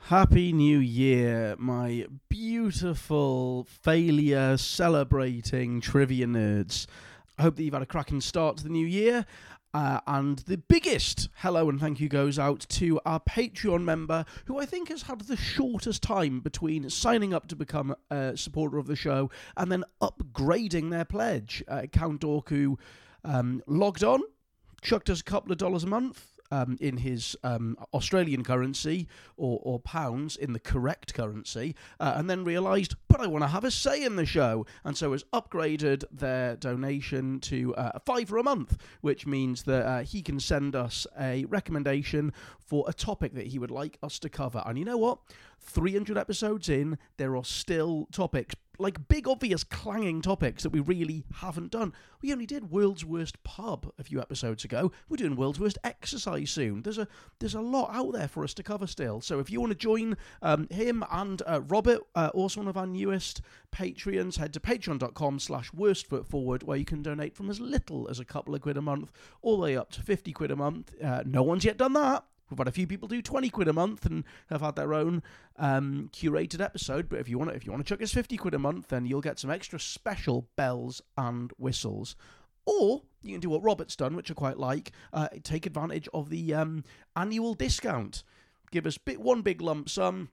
Happy New Year, my beautiful failure celebrating trivia nerds. I hope that you've had a cracking start to the new year. And the biggest hello and thank you goes out to our Patreon member, who I think has had the shortest time between signing up to become a supporter of the show and then upgrading their pledge. Count Dork, who logged on, chucked us a couple of dollars a month, in his Australian currency or pounds in the correct currency, and then realised, but I want to have a say in the show, and so has upgraded their donation to $5 a month, which means that he can send us a recommendation for a topic that he would like us to cover. And you know what? 300 episodes in, there are still topics, like big, obvious, clanging topics that we really haven't done. We only did World's Worst Pub a few episodes ago. We're doing World's Worst Exercise soon. There's a lot out there for us to cover still. So if you want to join him and Robert, also one of our newest Patreons, head to patreon.com/worstfootforward, where you can donate from as little as a couple of quid a month all the way up to 50 quid a month. No one's yet done that. We've had a few people do 20 quid a month and have had their own curated episode. But if you want to chuck us 50 quid a month, then you'll get some extra special bells and whistles. Or you can do what Robert's done, which I quite like. Take advantage of the annual discount. Give us one big lump sum.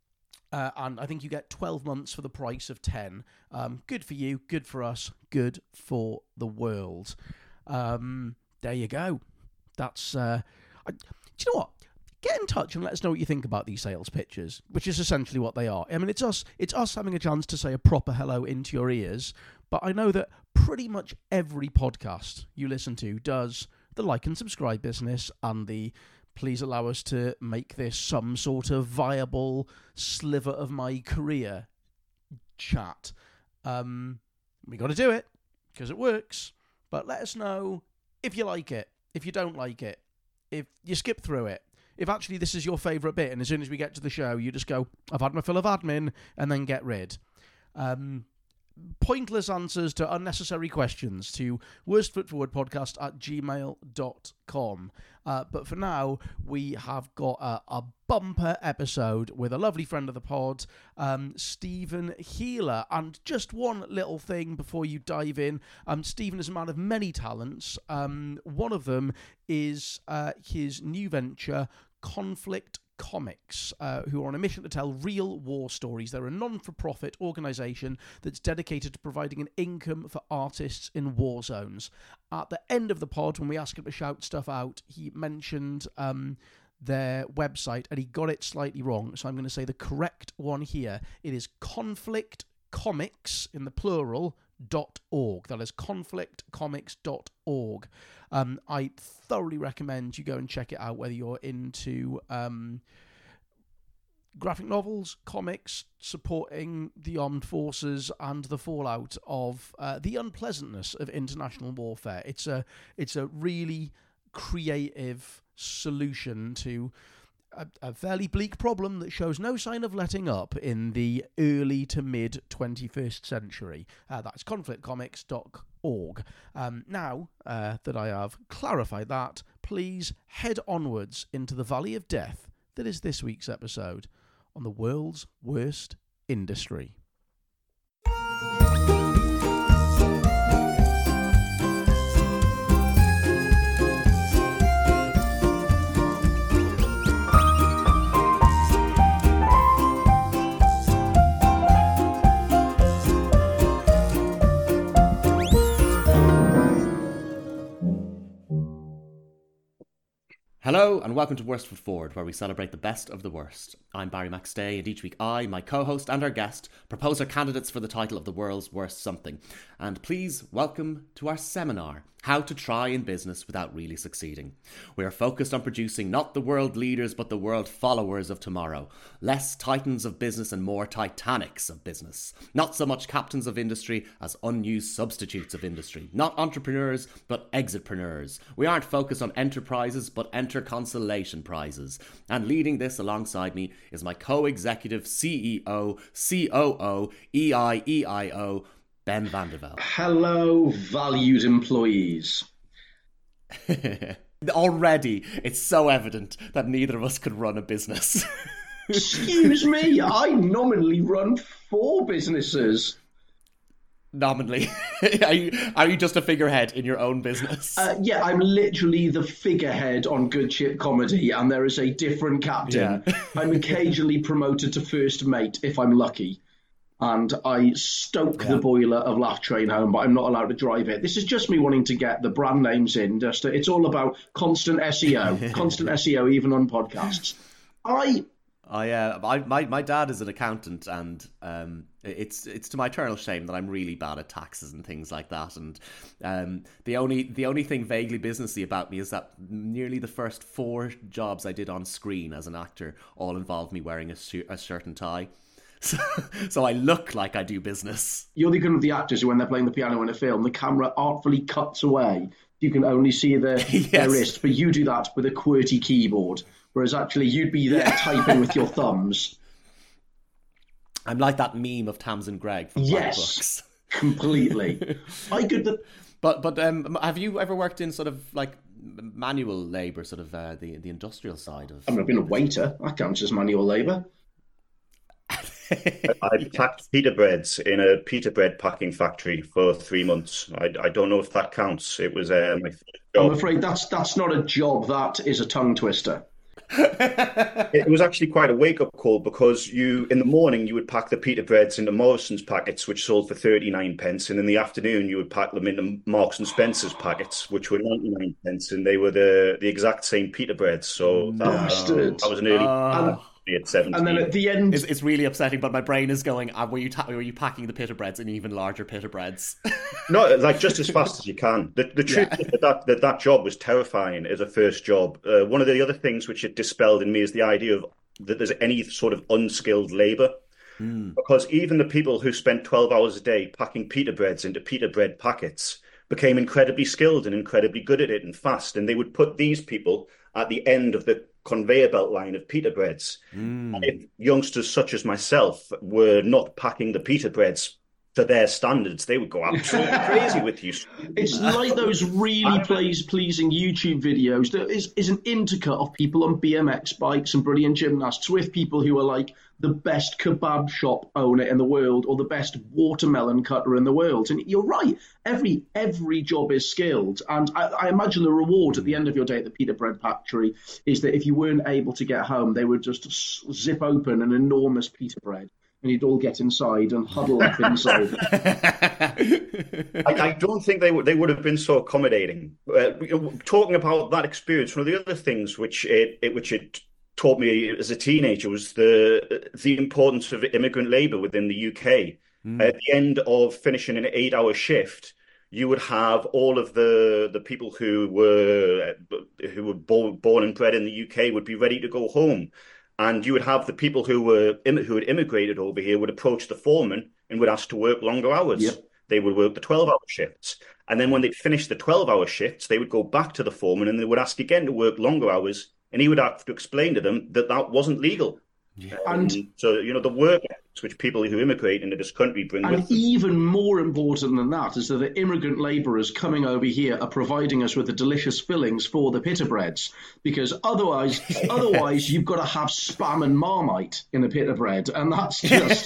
And I think you get 12 months for the price of 10. Good for you, good for us, good for the world. There you go. That's... Do you know what? Get in touch and let us know what you think about these sales pitches, which is essentially what they are. I mean, it's us having a chance to say a proper hello into your ears, but I know that pretty much every podcast you listen to does the like and subscribe business and the please allow us to make this some sort of viable sliver of my career chat. We got to do it because it works, but let us know if you like it, if you don't like it, if you skip through it, if actually this is your favourite bit, and as soon as we get to the show, you just go, I've had my fill of admin, and then get rid. Pointless answers to unnecessary questions to worstfootforwardpodcast@gmail.com. But for now, we have got a bumper episode with a lovely friend of the pod, Stephen Healer. And just one little thing before you dive in. Stephen is a man of many talents. One of them is his new venture, Conflict Comics, who are on a mission to tell real war stories. They're a non-for-profit organisation that's dedicated to providing an income for artists in war zones. At the end of the pod, when we asked him to shout stuff out, he mentioned their website, and he got it slightly wrong, so I'm going to say the correct one here. It is conflictcomics, in the plural, .org. That is conflictcomics.org. I thoroughly recommend you go and check it out, whether you're into graphic novels, comics, supporting the armed forces and the fallout of the unpleasantness of international warfare. It's a really creative solution to a fairly bleak problem that shows no sign of letting up in the early to mid 21st century. That's conflictcomics.org. Now that I have clarified that, please head onwards into the valley of death that is this week's episode on the world's worst industry. Hello and welcome to Worst Foot Forward, where we celebrate the best of the worst. I'm Barry McStay, and each week I, my co-host and our guest propose our candidates for the title of the world's worst something. And please welcome to our seminar, How to Try in Business Without Really Succeeding. We are focused on producing not the world leaders but the world followers of tomorrow. Less titans of business and more titanics of business. Not so much captains of industry as unused substitutes of industry. Not entrepreneurs but exitpreneurs. We aren't focused on enterprises but consolation prizes. And leading this alongside me is my co-executive CEO, COO, EIEIO, Ben Vandervelde. Hello, valued employees. Already, it's so evident that neither of us could run a business. Excuse me, I nominally run 4 businesses. Nominally. Are you just a figurehead in your own business? Yeah, I'm literally the figurehead on Good Ship Comedy, and there is a different captain. Yeah. I'm occasionally promoted to first mate if I'm lucky. And I stoke the boiler of Laugh Train Home, but I'm not allowed to drive it. This is just me wanting to get the brand names in. It's all about constant SEO, constant SEO, even on podcasts. My dad is an accountant, and it's to my eternal shame that I'm really bad at taxes and things like that. And the only thing vaguely businessy about me is that nearly the first 4 jobs I did on screen as an actor all involved me wearing a shirt and tie. So I look like I do business. You're the kind of the actors who, when they're playing the piano in a film, the camera artfully cuts away. You can only see their wrist, but you do that with a QWERTY keyboard, whereas actually you'd be there typing with your thumbs. I'm like that meme of Tamsin Greig from Black Books. Completely. But have you ever worked in sort of like manual labour, sort of the industrial side of? I've been a waiter. That counts as manual labour. I packed pita breads in a pita bread packing factory for 3 months. I don't know if that counts. It was my first job. I'm afraid that's not a job. That is a tongue twister. It was actually quite a wake-up call, because in the morning you would pack the pita breads into Morrison's packets, which sold for 39 pence, and in the afternoon you would pack them into Marks and Spencer's packets, which were 99 pence, and they were the exact same pita breads. So that was an early at 17. And then at the end, it's really upsetting. But my brain is going, were you packing the pita breads in even larger pita breads? No, like just as fast as you can. The truth is that job was terrifying as a first job. One of the other things which it dispelled in me is the idea of that there's any sort of unskilled labour. Because even the people who spent 12 hours a day packing pita breads into pita bread packets became incredibly skilled and incredibly good at it and fast. And they would put these people at the end of the conveyor belt line of pita breads. And if youngsters such as myself were not packing the pita breads to their standards, they would go absolutely crazy with you. It's like those really pleasing YouTube videos. There is an intercut of people on BMX bikes and brilliant gymnasts with people who are like the best kebab shop owner in the world or the best watermelon cutter in the world. And you're right, every job is skilled. And I imagine the reward at the end of your day at the pita bread factory is that if you weren't able to get home, they would just zip open an enormous pita bread, and you'd all get inside and huddle up inside. I don't think they would have been so accommodating. Talking about that experience, one of the other things which it taught me as a teenager was the importance of immigrant labour within the UK. At the end of finishing an 8-hour shift, you would have all of the people who were born and bred in the UK would be ready to go home. And you would have the people who had immigrated over here would approach the foreman and would ask to work longer hours. Yep. They would work the 12-hour shifts. And then when they'd finished the 12-hour shifts, they would go back to the foreman and they would ask again to work longer hours. And he would have to explain to them that that wasn't legal. Yeah. So, the work ethics which people who immigrate into this country bring with them. And even more important than that is that the immigrant labourers coming over here are providing us with the delicious fillings for the pita breads, because otherwise you've got to have Spam and Marmite in a pita bread, and that's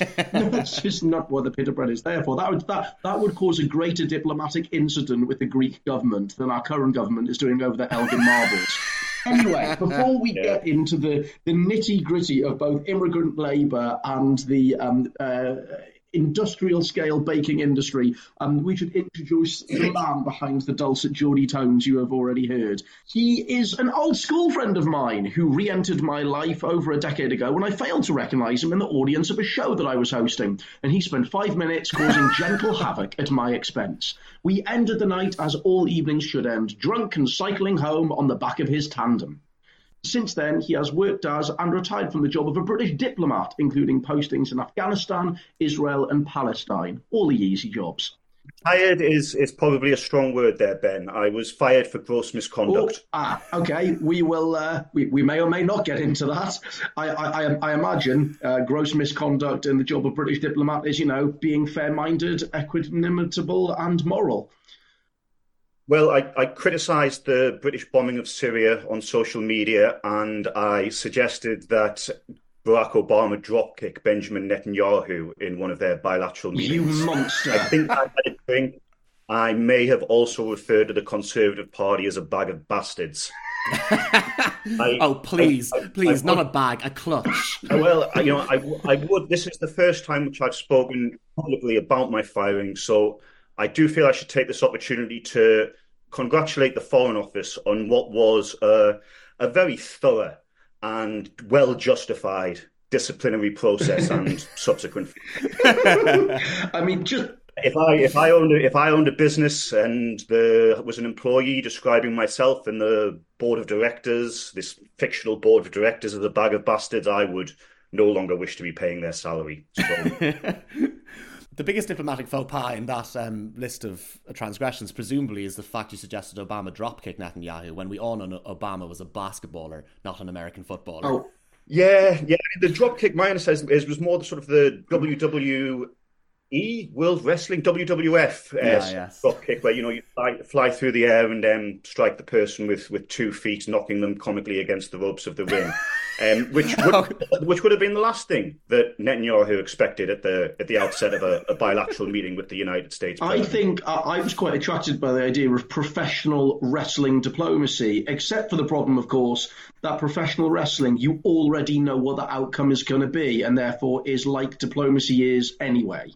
just not what the pita bread is there for. That would cause a greater diplomatic incident with the Greek government than our current government is doing over the Elgin marbles. Anyway, before we get into the nitty-gritty of both immigrant labour and the industrial-scale baking industry, we should introduce the man behind the dulcet Geordie tones you have already heard. He is an old school friend of mine who re-entered my life over a decade ago when I failed to recognise him in the audience of a show that I was hosting, and he spent 5 minutes causing gentle havoc at my expense. We ended the night, as all evenings should end, drunk and cycling home on the back of his tandem. Since then, he has worked as and retired from the job of a British diplomat, including postings in Afghanistan, Israel and Palestine. All the easy jobs. Fired is probably a strong word there, Ben. I was fired for gross misconduct. Okay. We will. We may or may not get into that. I imagine gross misconduct in the job of British diplomat is, being fair-minded, equanimable, and moral. Well, I criticised the British bombing of Syria on social media, and I suggested that Barack Obama dropkick Benjamin Netanyahu in one of their bilateral meetings. You monster. I think I had a drink. I may have also referred to the Conservative Party as a bag of bastards. Please, not a bag, a clutch. Well, I would. This is the first time which I've spoken publicly about my firing, so I do feel I should take this opportunity to congratulate the Foreign Office on what was a very thorough and well justified disciplinary process and subsequent. I mean, just. If I owned a business and there was an employee describing myself and the board of directors, this fictional board of directors, as a bag of bastards, I would no longer wish to be paying their salary. So. The biggest diplomatic faux pas in that list of transgressions, presumably, is the fact you suggested Obama dropkick Netanyahu when we all know Obama was a basketballer, not an American footballer. Oh, yeah. The dropkick, my understanding was more the sort of the WWE World Wrestling, WWF drop kick, where you fly through the air and strike the person with 2 feet, knocking them comically against the ropes of the ring, which would have been the last thing that Netanyahu expected at the outset of a bilateral meeting with the United States President. I think I was quite attracted by the idea of professional wrestling diplomacy, except for the problem, of course, that professional wrestling, you already know what the outcome is going to be, and therefore is like diplomacy is anyway.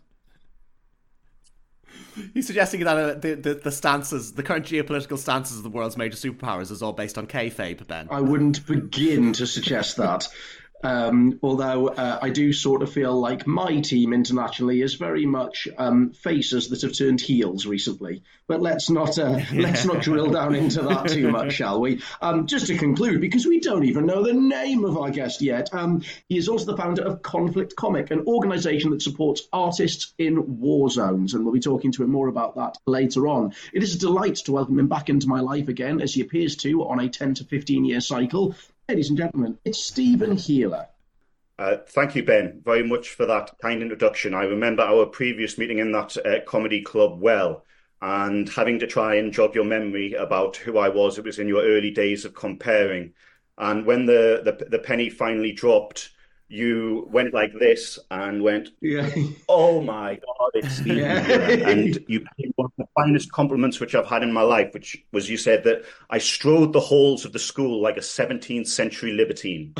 He's suggesting that the stances, the current geopolitical stances of the world's major superpowers is all based on kayfabe, Ben. I wouldn't begin to suggest that. Although I do sort of feel like my team internationally is very much faces that have turned heels recently. But let's not drill down into that too much, shall we? Just to conclude, because we don't even know the name of our guest yet, he is also the founder of Conflict Comic, an organisation that supports artists in war zones, and we'll be talking to him more about that later on. It is a delight to welcome him back into my life again, as he appears to on a 10 to 15 year cycle. Ladies and gentlemen, it's Stephen Healer. Thank you, Ben, very much for that kind introduction. I remember our previous meeting in that comedy club well, and having to try and jog your memory about who I was. It was in your early days of comparing. And when the penny finally dropped, you went like this and went, oh my God, it's Stephen Healer. And you paid one of the finest compliments which I've had in my life, which was you said that I strode the halls of the school like a 17th century libertine.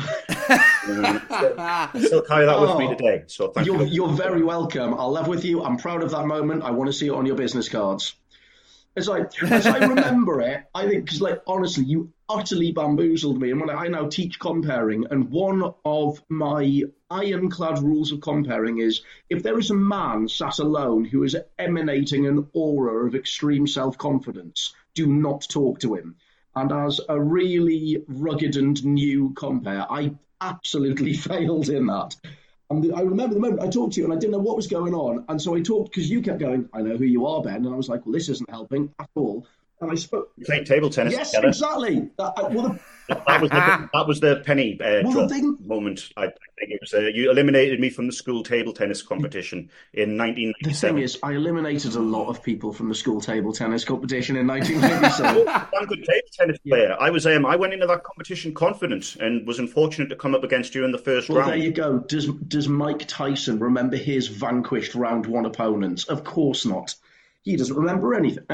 I still carry that with me today. So thank you. You're very welcome. I'll live with you. I'm proud of that moment. I want to see it on your business cards. As I remember it, I think, because honestly, you utterly bamboozled me. And when I now teach comparing, and one of my ironclad rules of comparing is, if there is a man sat alone who is emanating an aura of extreme self-confidence, do not talk to him. And as a really rugged and new compare, I absolutely failed in that. And I remember the moment I talked to you and I didn't know what was going on. And so I talked, because you kept going, I know who you are, Ben. And I was like, well, this isn't helping at all. And I spoke. You played table tennis together. Yes, exactly. That was the penny drop moment. I think it was you eliminated me from the school table tennis competition in 1997. The thing is, I eliminated a lot of people from the school table tennis competition in 1997. I'm a good table tennis player. I went into that competition confident and was unfortunate to come up against you in the first round. Well, there you go. Does Mike Tyson remember his vanquished round one opponents? Of course not. He doesn't remember anything.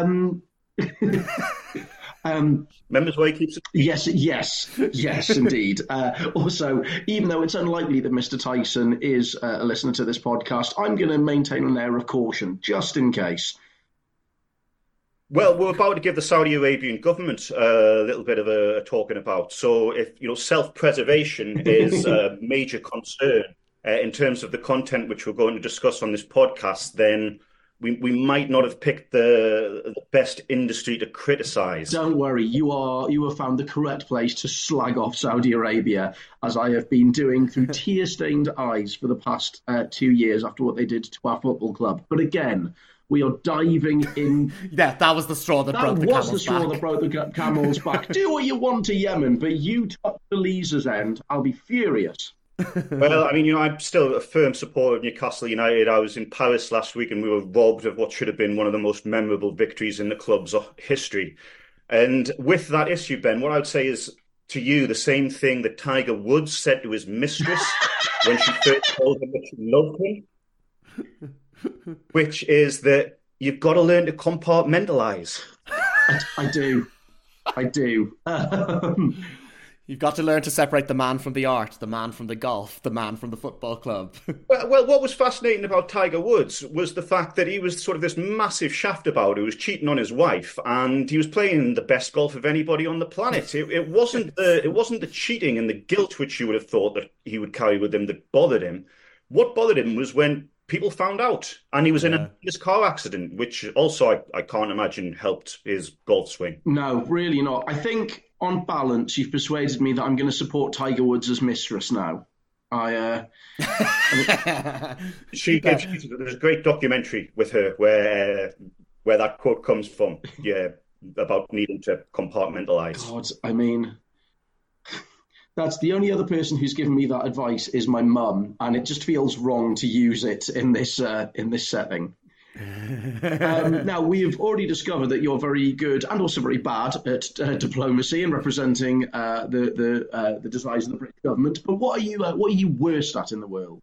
Members where he keeps it. Yes, indeed. Also, even though it's unlikely that Mr. Tyson is a listener to this podcast, I'm going to maintain an air of caution, just in case. Well, we're about to give the Saudi Arabian government a little bit of a talking about. So if, self-preservation is a major concern in terms of the content which we're going to discuss on this podcast, then we might not have picked the best industry to criticise. Don't worry, you have found the correct place to slag off Saudi Arabia, as I have been doing through tear-stained eyes for the past 2 years after what they did to our football club. But again, we are diving in. Yeah, that was the straw that broke the camel's back. That was the straw that broke the camel's back. Do what you want to Yemen, but you touch the Leazer's end, I'll be furious. Well, I'm still a firm supporter of Newcastle United. I was in Paris last week and we were robbed of what should have been one of the most memorable victories in the club's history. And with that issue, Ben, what I would say is to you the same thing that Tiger Woods said to his mistress when she first told him that she loved him, which is that you've got to learn to compartmentalize. I do. I do. You've got to learn to separate the man from the art, the man from the golf, the man from the football club. Well, what was fascinating about Tiger Woods was the fact that he was sort of this massive shaft about who was cheating on his wife, and he was playing the best golf of anybody on the planet. It wasn't the cheating and the guilt which you would have thought that he would carry with him that bothered him. What bothered him was when people found out, and he was in his car accident, which also I can't imagine helped his golf swing. No, really not. I think, on balance, you've persuaded me that I'm going to support Tiger Woods as mistress now. There's a great documentary with her where that quote comes from. Yeah, about needing to compartmentalize. God, I mean, that's the only other person who's given me that advice is my mum, and it just feels wrong to use it in this setting. Now, we have already discovered that you're very good and also very bad at diplomacy and representing the desires of the British government. But what are you worst at in the world?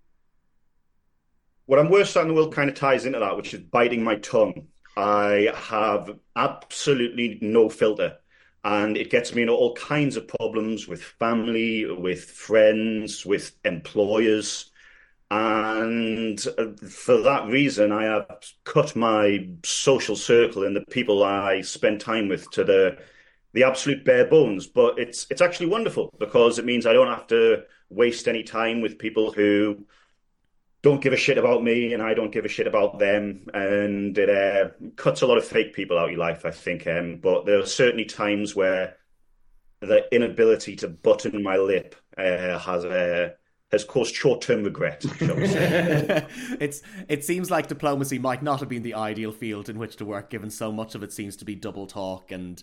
What I'm worst at in the world kind of ties into that, which is biting my tongue. I have absolutely no filter, and it gets me into all kinds of problems with family, with friends, with employers. And for that reason, I have cut my social circle and the people I spend time with to the absolute bare bones. But it's actually wonderful because it means I don't have to waste any time with people who don't give a shit about me and I don't give a shit about them. And it cuts a lot of fake people out of your life, I think. But there are certainly times where the inability to button my lip has caused short-term regret, shall we say. It seems like diplomacy might not have been the ideal field in which to work, given so much of it seems to be double talk and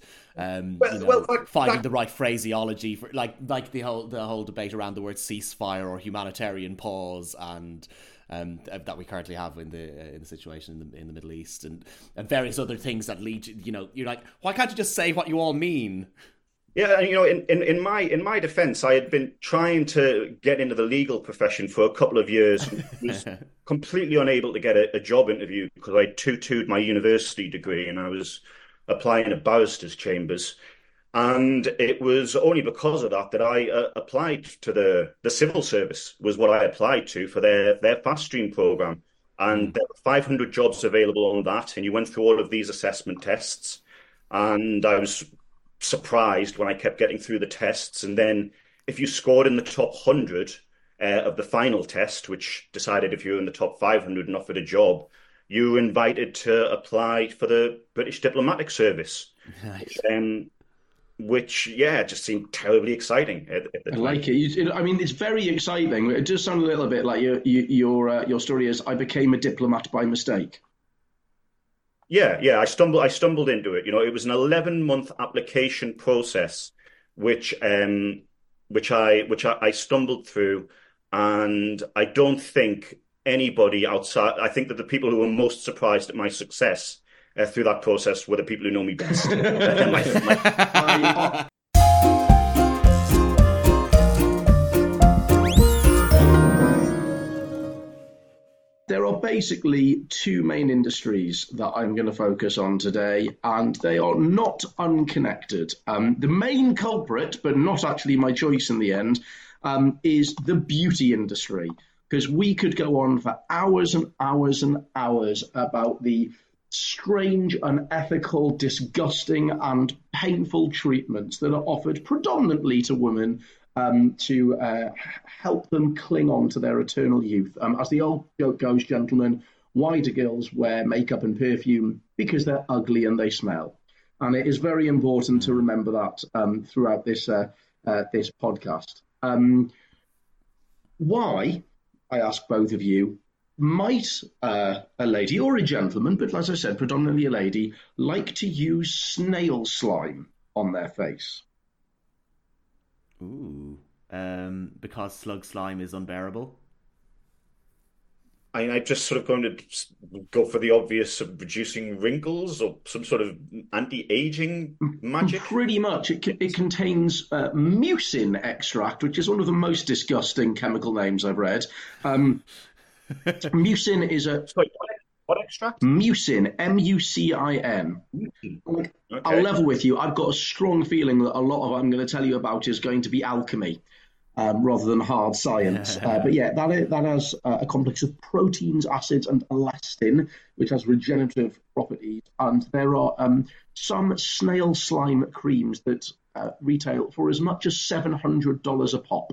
finding the right phraseology for like the whole debate around the word ceasefire or humanitarian pause and that we currently have in the situation in the Middle East and various other things that lead to, you're like, why can't you just say what you all mean? Yeah, and in my defence, I had been trying to get into the legal profession for a couple of years, and was completely unable to get a job interview because I tutored my university degree and I was applying at barristers' chambers, and it was only because of that I applied to the civil service. Was what I applied to for their fast stream program, and there were 500 jobs available on that, and you went through all of these assessment tests, and I was surprised when I kept getting through the tests. And then if you scored in the top 100 of the final test, which decided if you were in the top 500 and offered a job, you were invited to apply for the British Diplomatic Service. Nice. Which just seemed terribly exciting at the time. I like it. I mean, it's very exciting. It does sound a little bit like your story is, I became a diplomat by mistake. Yeah. I stumbled into it. It was an 11-month application process, which I stumbled through, and I don't think anybody outside. I think that the people who were most surprised at my success through that process were the people who know me best. There are basically two main industries that I'm going to focus on today, and they are not unconnected. The main culprit, but not actually my choice in the end, is the beauty industry, because we could go on for hours and hours and hours about the strange, unethical, disgusting, and painful treatments that are offered predominantly to women to help them cling on to their eternal youth. As the old joke goes, gentlemen, why do girls wear makeup and perfume? Because they're ugly and they smell. And it is very important to remember that throughout this podcast. Why, I ask both of you, might a lady or a gentleman, but as I said, predominantly a lady, like to use snail slime on their face? Ooh, because slug slime is unbearable. I'm just sort of going to go for the obvious of reducing wrinkles or some sort of anti-aging magic. Pretty much. It contains mucin extract, which is one of the most disgusting chemical names I've read. Mucin is a Sorry, what extract? mucin, Mucin. Like, Okay. I'll level with you. I've got a strong feeling that a lot of what I'm going to tell you about is going to be alchemy. Rather than hard science. But yeah, that has a complex of proteins, acids, and elastin, which has regenerative properties. And there are some snail slime creams that retail for as much as $700 a pop.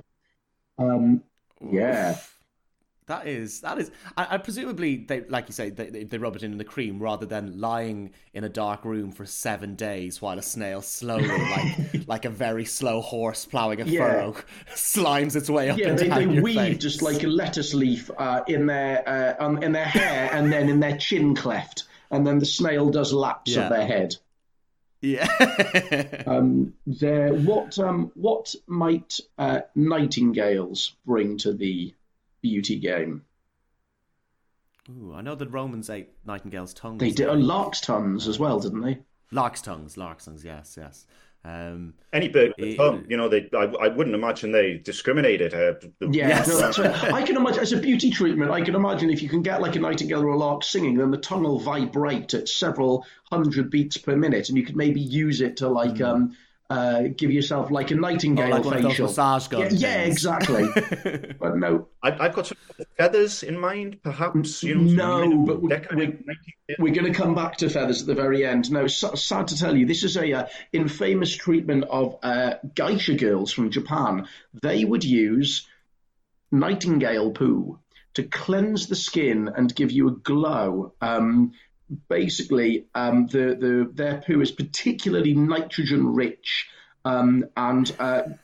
Yeah. That is, I presumably they, like you say, they rub it in the cream rather than lying in a dark room for 7 days while a snail slowly, like a very slow horse ploughing a furrow, slimes its way up. Yeah, and they down your weave face. just like a lettuce leaf in their hair and then in their chin cleft, and then the snail does laps of their head. Yeah. What might nightingales bring to the beauty game? Ooh, I know that Romans ate nightingales' tongues. They did lark's tongues as well, didn't they? Lark's tongues, yes. Any bird with a tongue, I wouldn't imagine they discriminated. No, that's right. I can imagine as a beauty treatment. I can imagine if you can get like a nightingale or a lark singing, then the tongue will vibrate at several hundred beats per minute, and you could maybe use it to like give yourself like a nightingale like one of those facial. massage gun Yeah, things. exactly. But no, I've got some feathers in mind, perhaps. no, but we're going to come back to feathers at the very end. No, sad to tell you, this is a infamous treatment of geisha girls from Japan. They would use nightingale poo to cleanse the skin and give you a glow. Basically, their poo is particularly nitrogen rich, and And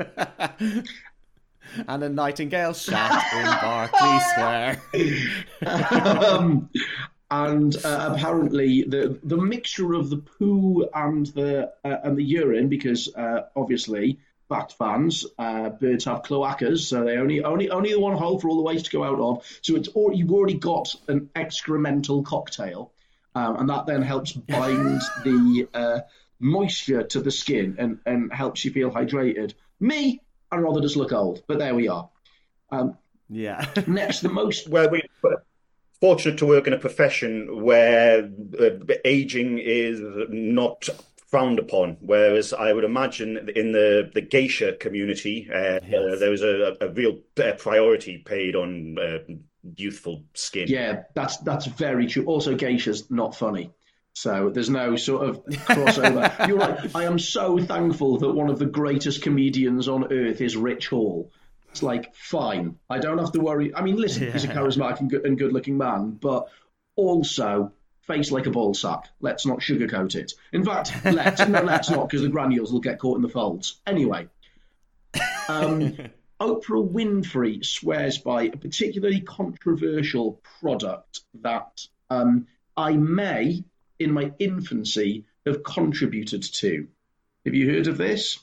a nightingale shat in Berkeley Square. And apparently, the mixture of the poo and the urine, because obviously fact fans, birds have cloacas, so they only the one hole for all the waste to go out of. So you've already got an excremental cocktail, and that then helps bind the moisture to the skin and helps you feel hydrated. Me, I'd rather just look old, but there we are. Yeah. Next, the most Well, we're fortunate to work in a profession where aging is not frowned upon, whereas I would imagine in the geisha community, there was a real priority paid on youthful skin. Yeah, that's very true. Also, geisha's not funny. So there's no sort of crossover. You're right. I am so thankful that one of the greatest comedians on earth is Rich Hall. It's like, fine. I don't have to worry. I mean, listen, he's a charismatic and good-looking man, but also face like a ball sack. Let's not sugarcoat it. In fact, let's not, because the granules will get caught in the folds. Anyway, Oprah Winfrey swears by a particularly controversial product that I may, in my infancy, have contributed to. Have you heard of this?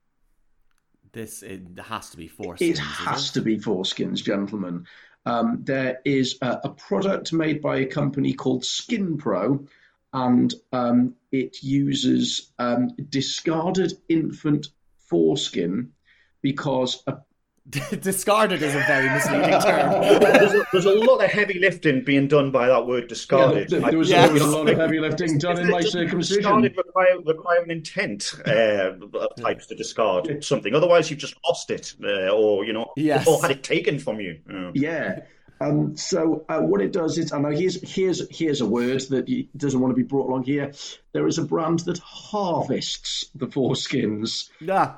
It has to be foreskins. It has to be foreskins, gentlemen. There is a product made by a company called Skin Pro, and it uses discarded infant foreskin because discarded is a very misleading term. There's a lot of heavy lifting being done by that word discarded. There was a lot of heavy lifting done in my circumcision. Discarded require an intent types to discard something. Otherwise, you've just lost it, or had it taken from you. Yeah. So what it does is, and here's a word that doesn't want to be brought along here. There is a brand that harvests the foreskins. Yeah.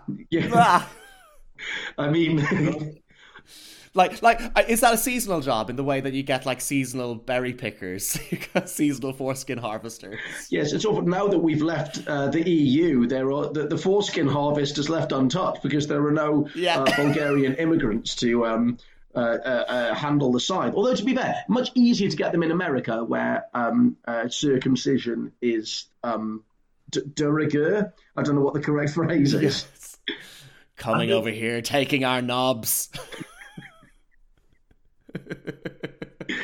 I mean, like, is that a seasonal job in the way that you get like seasonal berry pickers, seasonal foreskin harvesters? Yes, it's often now that we've left the EU, the foreskin harvest is left untouched because there are no Bulgarian immigrants to handle the scythe. Although, to be fair, much easier to get them in America, where circumcision is de rigueur. I don't know what the correct phrase is. Yes. Coming over here, taking our knobs.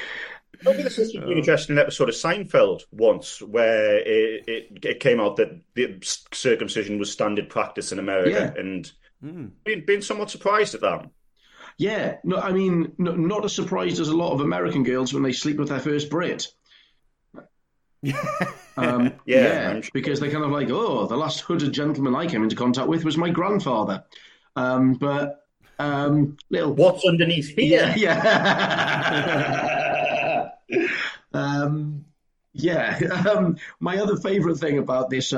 this was an interesting episode of Seinfeld once, where it came out that the circumcision was standard practice in America, and being somewhat surprised at that. Yeah, no, I mean, not as surprised as a lot of American girls when they sleep with their first Brit. Because they're kind of like, oh, the last hooded gentleman I came into contact with was my grandfather. Little what's underneath here? My other favourite thing about this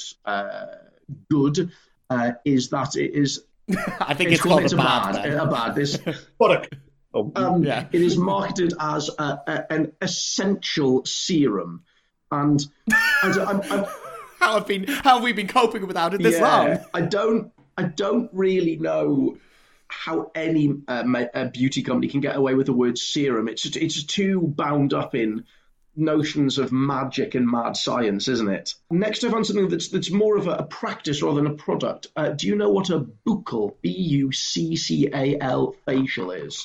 good is that it is. I think it's called a bad. This product. It is marketed as an essential serum, and I'm how have we been coping without it this long? I don't really know how any beauty company can get away with the word serum. It's just too bound up in notions of magic and mad science, isn't it? Next, I found something that's more of a practice rather than a product. Do you know what a buccal, Buccal facial is?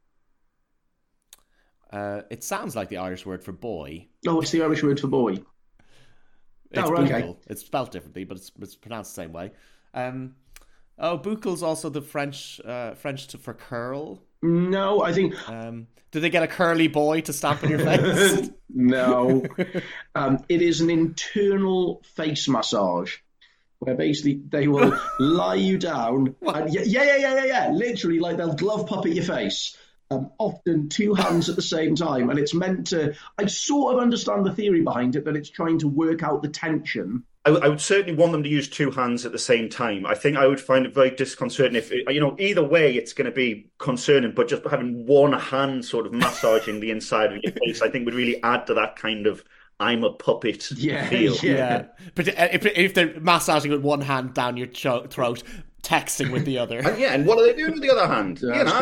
It sounds like the Irish word for boy. Oh, it's the Irish word for boy. It's buccal. It's spelled differently, but it's pronounced the same way. Buccal's also the French for curl. No, I think. Do they get a curly boy to stamp in your face? No. It is an internal face massage where basically they will lie you down. And, literally, like they'll glove puppet your face. Often two hands at the same time, and it's meant to. I sort of understand the theory behind it, but it's trying to work out the tension. I would certainly want them to use two hands at the same time. I think I would find it very disconcerting if, either way it's going to be concerning, but just having one hand sort of massaging the inside of your face, I think would really add to that kind of I'm a puppet feel. Yeah. But if they're massaging with one hand down your throat, texting with the other. And what are they doing with the other hand?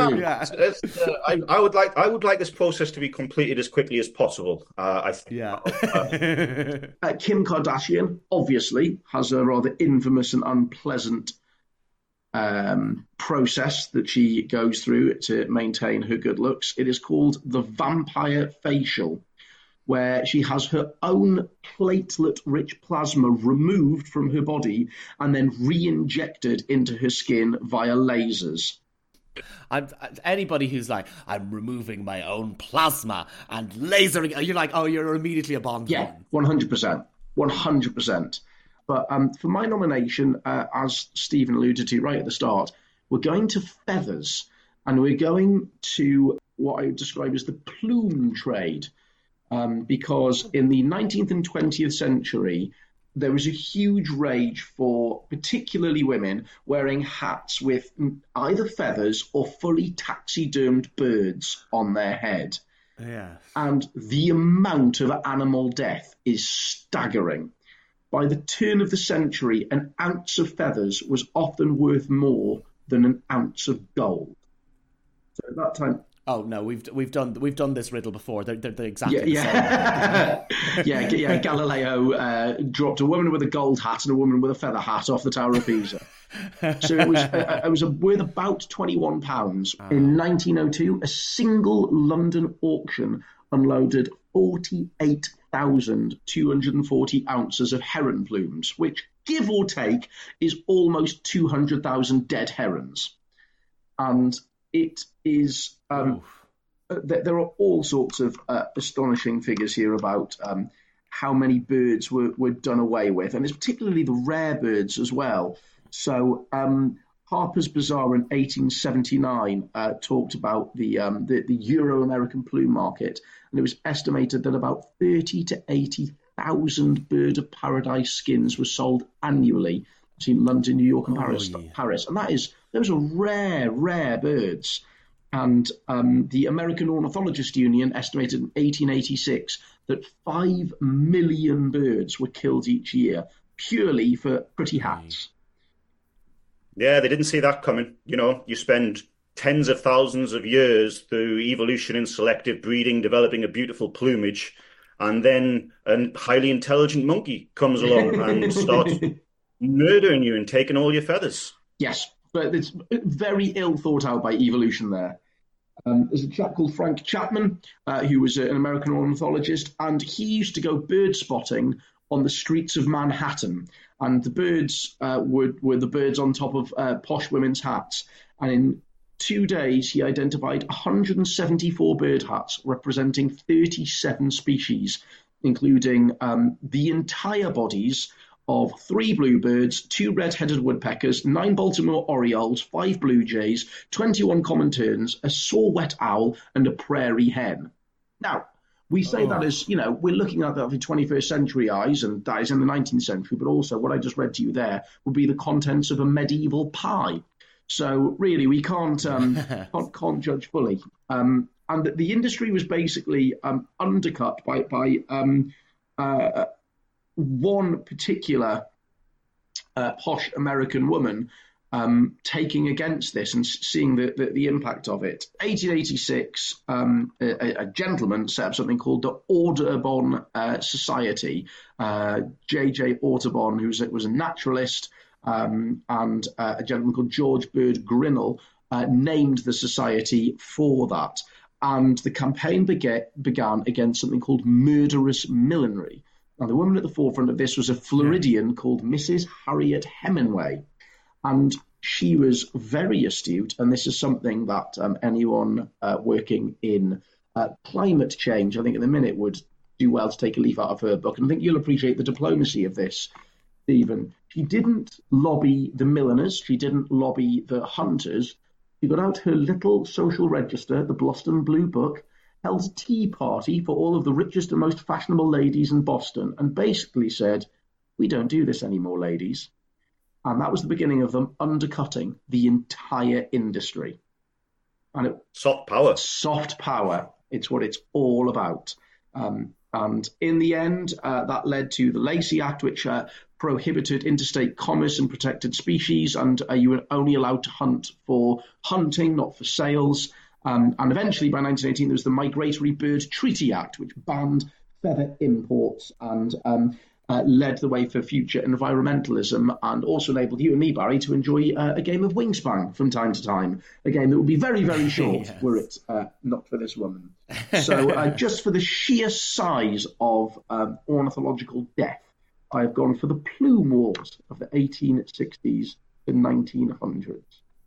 I would like this process to be completed as quickly as possible. Kim Kardashian obviously has a rather infamous and unpleasant process that she goes through to maintain her good looks. It is called the vampire facial, where she has her own platelet-rich plasma removed from her body and then re-injected into her skin via lasers. Anybody who's like, I'm removing my own plasma and lasering, you're like, oh, you're immediately a Bond. Yeah, 100%. 100%. But for my nomination, as Stephen alluded to right at the start, we're going to feathers, and we're going to what I would describe as the plume trade. Because in the 19th and 20th century, there was a huge rage for particularly women wearing hats with either feathers or fully taxidermed birds on their head. Yeah. And the amount of animal death is staggering. By the turn of the century, an ounce of feathers was often worth more than an ounce of gold. So at that time... Oh no, we've done this riddle before. They're exactly the same. Galileo dropped a woman with a gold hat and a woman with a feather hat off the Tower of Pisa. So it was worth about £21. In 1902, a single London auction unloaded 48,240 ounces of heron plumes, which, give or take, is almost 200,000 dead herons. And it is there are all sorts of astonishing figures here about how many birds were done away with, and it's particularly the rare birds as well. So Harper's Bazaar in 1879 talked about the Euro-American plume market, and it was estimated that about 30 to 80,000 bird of paradise skins were sold annually between London, New York, and Paris. And those are rare birds. And the American Ornithologist Union estimated in 1886 that 5 million birds were killed each year purely for pretty hats. Yeah, they didn't see that coming. You spend tens of thousands of years through evolution and selective breeding, developing a beautiful plumage, and then a highly intelligent monkey comes along and starts murdering you and taking all your feathers. Yes, but it's very ill thought out by evolution there. There's a chap called Frank Chapman, who was an American ornithologist, and he used to go bird spotting on the streets of Manhattan. And the birds were the birds on top of posh women's hats. And in 2 days, he identified 174 bird hats representing 37 species, including the entire bodies of 3 bluebirds, 2 red-headed woodpeckers, 9 Baltimore orioles, 5 blue jays, 21 common terns, a saw-whet owl, and a prairie hen. Now, we say that as, we're looking at that with 21st century eyes, and that is in the 19th century, but also what I just read to you there would be the contents of a medieval pie. So really, we can't judge fully. And the industry was basically undercut by one particular posh American woman taking against this and seeing the impact of it. 1886, a gentleman set up something called the Audubon Society. J.J. Audubon, who was a naturalist, and a gentleman called George Bird Grinnell named the society for that. And the campaign began against something called murderous millinery. Now, the woman at the forefront of this was a Floridian called Mrs. Harriet Hemingway. And she was very astute, and this is something that anyone working in climate change, I think at the minute, would do well to take a leaf out of her book. And I think you'll appreciate the diplomacy of this, Stephen. She didn't lobby the milliners. She didn't lobby the hunters. She got out her little social register, the Boston Blue Book, held a tea party for all of the richest and most fashionable ladies in Boston, and basically said, we don't do this anymore, ladies. And that was the beginning of them undercutting the entire industry. And soft power. Soft power. It's what it's all about. And in the end, that led to the Lacey Act, which prohibited interstate commerce and protected species, and you were only allowed to hunt for hunting, not for sales. And eventually, by 1918, there was the Migratory Bird Treaty Act, which banned feather imports and led the way for future environmentalism, and also enabled you and me, Barry, to enjoy a game of Wingspan from time to time, a game that would be very, very short yes. were it not for this woman. So just for the sheer size of ornithological death, I have gone for the plume wars of the 1860s to 1900s.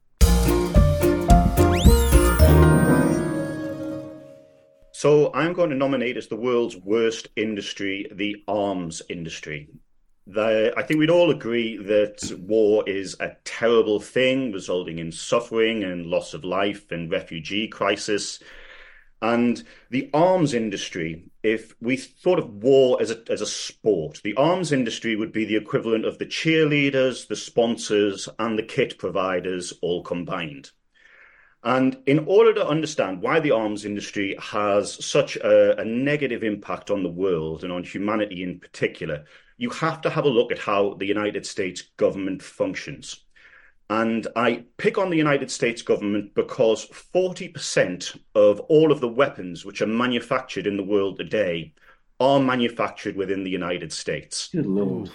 So I'm going to nominate as the world's worst industry, the arms industry. I think we'd all agree that war is a terrible thing, resulting in suffering and loss of life and refugee crisis. And the arms industry, if we thought of war as a sport, the arms industry would be the equivalent of the cheerleaders, the sponsors, and the kit providers all combined. And in order to understand why the arms industry has such a negative impact on the world and on humanity in particular, you have to have a look at how the United States government functions. And I pick on the United States government because 40% of all of the weapons which are manufactured in the world today are manufactured within the United States. Good Lord.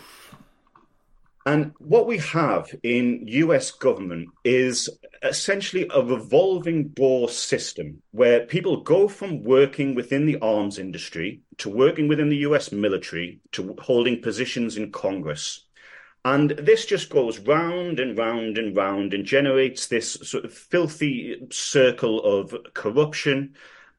And what we have in US government is essentially a revolving door system where people go from working within the arms industry to working within the US military to holding positions in Congress. And this just goes round and round and round and generates this sort of filthy circle of corruption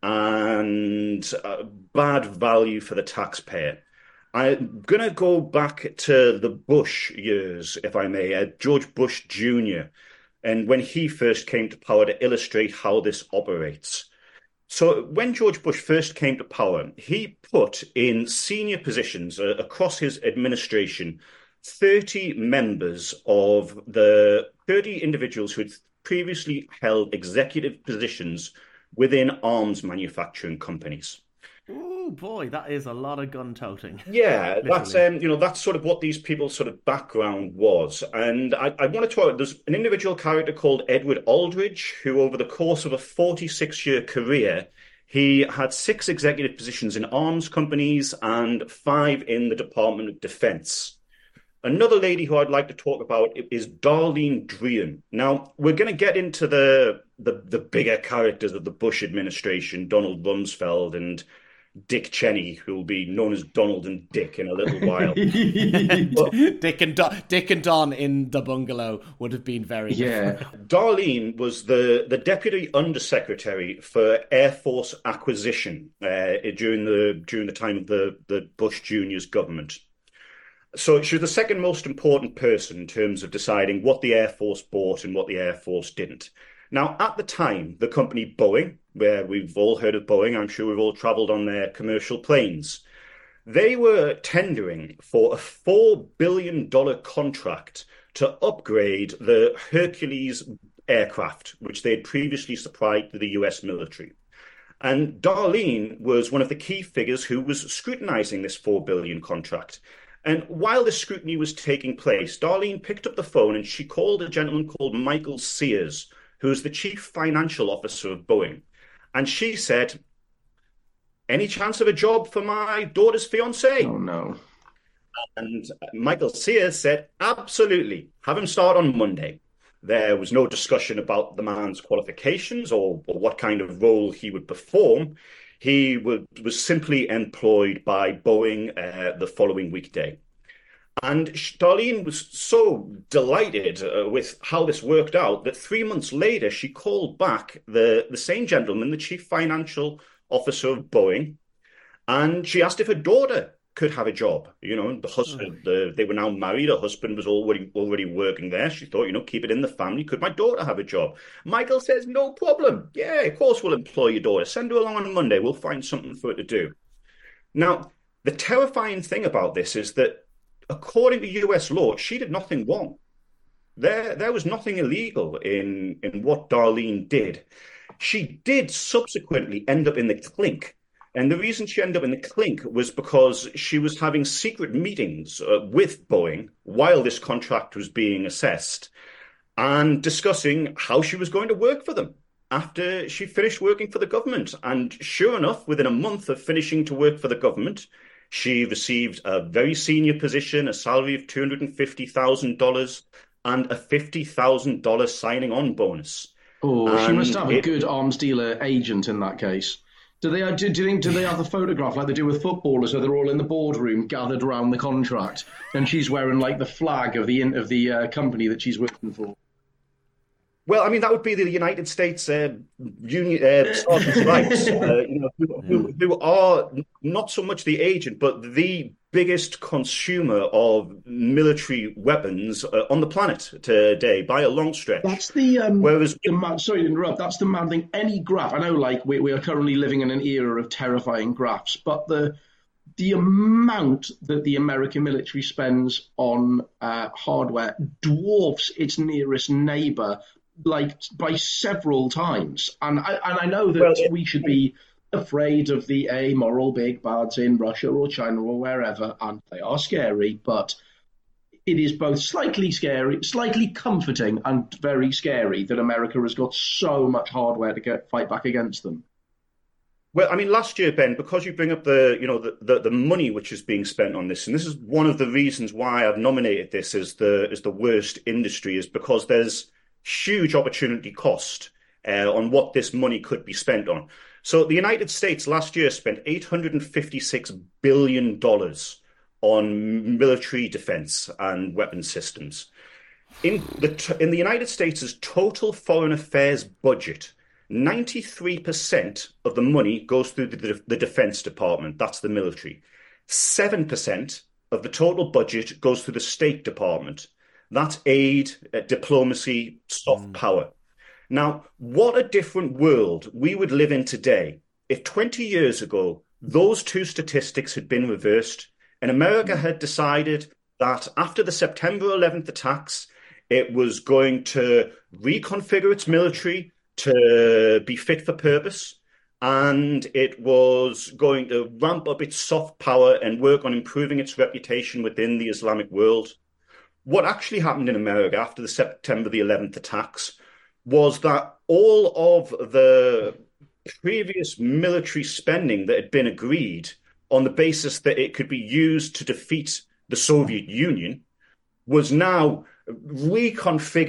and bad value for the taxpayer. I'm going to go back to the Bush years, if I may, George Bush Jr., and when he first came to power to illustrate how this operates. So when George Bush first came to power, he put in senior positions across his administration 30 members of the 30 individuals who had previously held executive positions within arms manufacturing companies. Oh boy, that is a lot of gun toting. Yeah, that's that's sort of what these people's sort of background was. And I want to talk. There's an individual character called Edward Aldridge, who over the course of a 46-year career, he had 6 executive positions in arms companies and 5 in the Department of Defense. Another lady who I'd like to talk about is Darlene Drehan. Now, we're going to get into the the bigger characters of the Bush administration, Donald Rumsfeld and Dick Cheney, who will be known as Donald and Dick in a little while. Dick and Don in the bungalow would have been very different. Darlene was the Deputy Undersecretary for Air Force Acquisition during the time of the Bush Jr.'s government. So she was the second most important person in terms of deciding what the Air Force bought and what the Air Force didn't. Now, at the time, the company Boeing, where we've all heard of Boeing, I'm sure we've all travelled on their commercial planes, they were tendering for a $4 billion contract to upgrade the Hercules aircraft, which they had previously supplied to the US military. And Darlene was one of the key figures who was scrutinising this $4 billion contract. And while the scrutiny was taking place, Darlene picked up the phone and she called a gentleman called Michael Sears, who was the chief financial officer of Boeing. And she said, "Any chance of a job for my daughter's fiancé?" Oh, no. And Michael Sears said, "Absolutely. Have him start on Monday." There was no discussion about the man's qualifications or what kind of role he would perform. He was simply employed by Boeing the following weekday. And Darlene was so delighted with how this worked out that 3 months later, she called back the same gentleman, the chief financial officer of Boeing, and she asked if her daughter could have a job. You know, the husband, they were now married. Her husband was already working there. She thought, keep it in the family. Could my daughter have a job? Michael says, "No problem. Yeah, of course we'll employ your daughter. Send her along on Monday. We'll find something for her to do." Now, the terrifying thing about this is that according to US law, she did nothing wrong. There was nothing illegal in what Darlene did. She did subsequently end up in the clink. And the reason she ended up in the clink was because she was having secret meetings with Boeing while this contract was being assessed and discussing how she was going to work for them after she finished working for the government. And sure enough, within a month of finishing to work for the government, she received a very senior position, a salary of $250,000 and a $50,000 signing on bonus. Oh, she must have a good arms dealer agent in that case. Do you think they have the photograph like they do with footballers, where they're all in the boardroom gathered around the contract, and she's wearing like the flag of the company that she's working for? Well, I mean, that would be the United States Sergeants' Rights, who are not so much the agent, but the biggest consumer of military weapons on the planet today by a long stretch. That's sorry to interrupt. That's the mad thing. Any graph, I know, like we are currently living in an era of terrifying graphs, but the amount that the American military spends on hardware dwarfs its nearest neighbor, like by several times. And I know that we should be afraid of the amoral big bads in Russia or China or wherever, and they are scary, but it is both slightly scary, slightly comforting, and very scary that America has got so much hardware to fight back against them. Well, I mean, last year, Ben, because you bring up the money which is being spent on this, and this is one of the reasons why I've nominated this as the worst industry, is because there's huge opportunity cost on what this money could be spent on. So the United States last year spent $856 billion on military defense and weapon systems. In the United States' total foreign affairs budget, 93% of the money goes through the Defense Department. That's the military. 7% of the total budget goes through the State Department. That's aid, diplomacy, soft power. Now, what a different world we would live in today if 20 years ago those two statistics had been reversed and America had decided that after the September 11th attacks, it was going to reconfigure its military to be fit for purpose, and it was going to ramp up its soft power and work on improving its reputation within the Islamic world. What actually happened in America after the September the 11th attacks was that all of the previous military spending that had been agreed on the basis that it could be used to defeat the Soviet Union was now reconfigured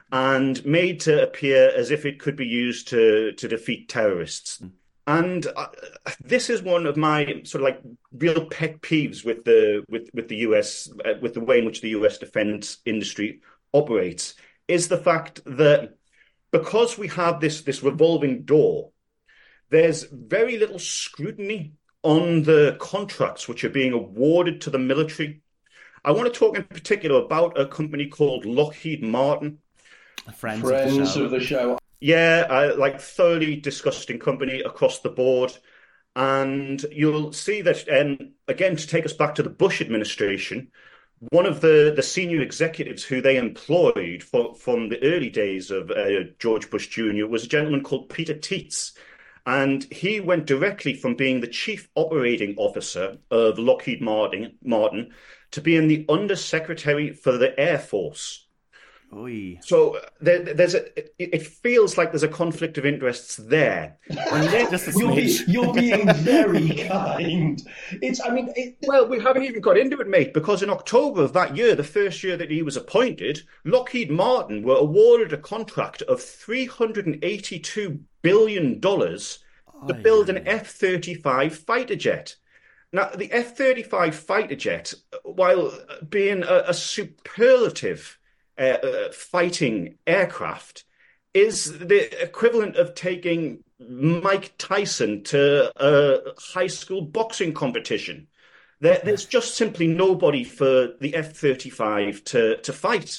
and made to appear as if it could be used to defeat terrorists. And this is one of my sort of like real pet peeves with the US, with the way in which the US defense industry operates, is the fact that because we have this revolving door, there's very little scrutiny on the contracts which are being awarded to the military. I want to talk in particular about a company called Lockheed Martin. Friends of the show. Yeah, like thoroughly disgusting company across the board. And you'll see that, again, to take us back to the Bush administration, one of the senior executives who they employed from the early days of George Bush Jr. was a gentleman called Peter Teets. And he went directly from being the chief operating officer of Lockheed Martin to being the undersecretary for the Air Force. Oy. So it feels like there's a conflict of interests there. And yet, you're being very kind. Well, we haven't even got into it, mate, because in October of that year, the first year that he was appointed, Lockheed Martin were awarded a contract of $382 billion to build an F-35 fighter jet. Now, the F-35 fighter jet, while being a superlative fighting aircraft, is the equivalent of taking Mike Tyson to a high school boxing competition. There's just simply nobody for the F-35 to fight.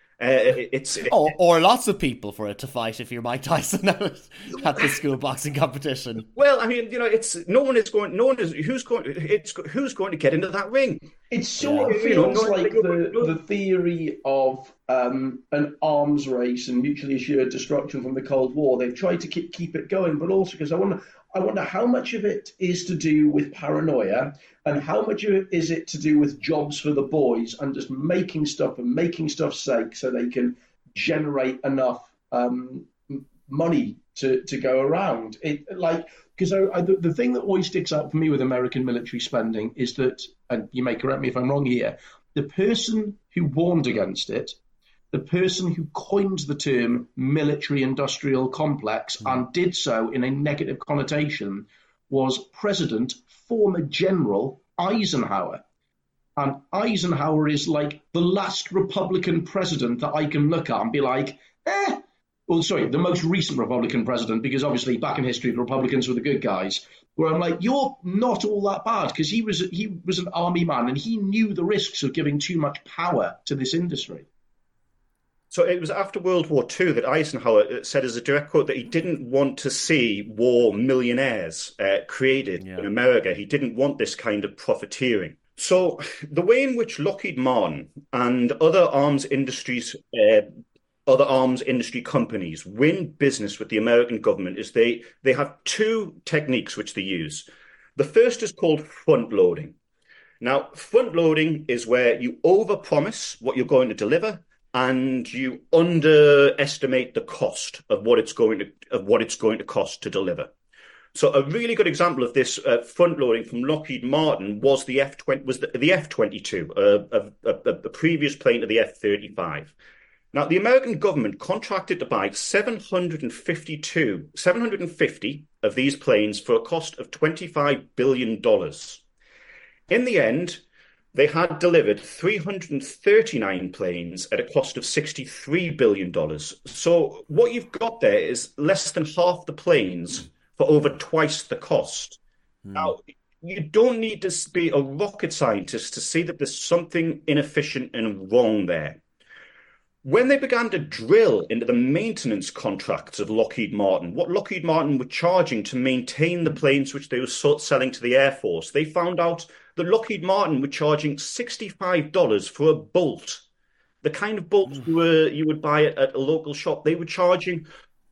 Or lots of people for it to fight if you're Mike Tyson at the school boxing competition. Well, I mean, who's going to get into that ring? It sort of feels like the theory of an arms race and mutually assured destruction from the Cold War. They've tried to keep it going, but also because I wonder how much of it is to do with paranoia and how much of it is it to do with jobs for the boys and just making stuff's sake so they can generate enough money to go around. Because the thing that always sticks out for me with American military spending is that, and you may correct me if I'm wrong here, the person who warned against it, the person who coined the term military-industrial complex and did so in a negative connotation was former General Eisenhower. And Eisenhower is like the last Republican president that I can look at and be like, the most recent Republican president, because obviously back in history, the Republicans were the good guys, where I'm like, you're not all that bad, because he was an army man and he knew the risks of giving too much power to this industry. So it was after World War II that Eisenhower said as a direct quote that he didn't want to see war millionaires created in America. He didn't want this kind of profiteering. So the way in which Lockheed Martin and other arms industry companies win business with the American government is they have two techniques which they use. The first is called front loading. Now, front loading is where you overpromise what you're going to deliver and you underestimate the cost of what it's going to cost to deliver. So a really good example of this front loading from Lockheed Martin was the F-22, a previous plane to the F-35. Now, the American government contracted to buy 750 of these planes for a cost of $25 billion. In the end, they had delivered 339 planes at a cost of $63 billion. So what you've got there is less than half the planes for over twice the cost. Now, you don't need to be a rocket scientist to see that there's something inefficient and wrong there. When they began to drill into the maintenance contracts of Lockheed Martin, what Lockheed Martin were charging to maintain the planes which they were selling to the Air Force, they found out that Lockheed Martin were charging $65 for a bolt. The kind of bolts you would buy at a local shop, they were charging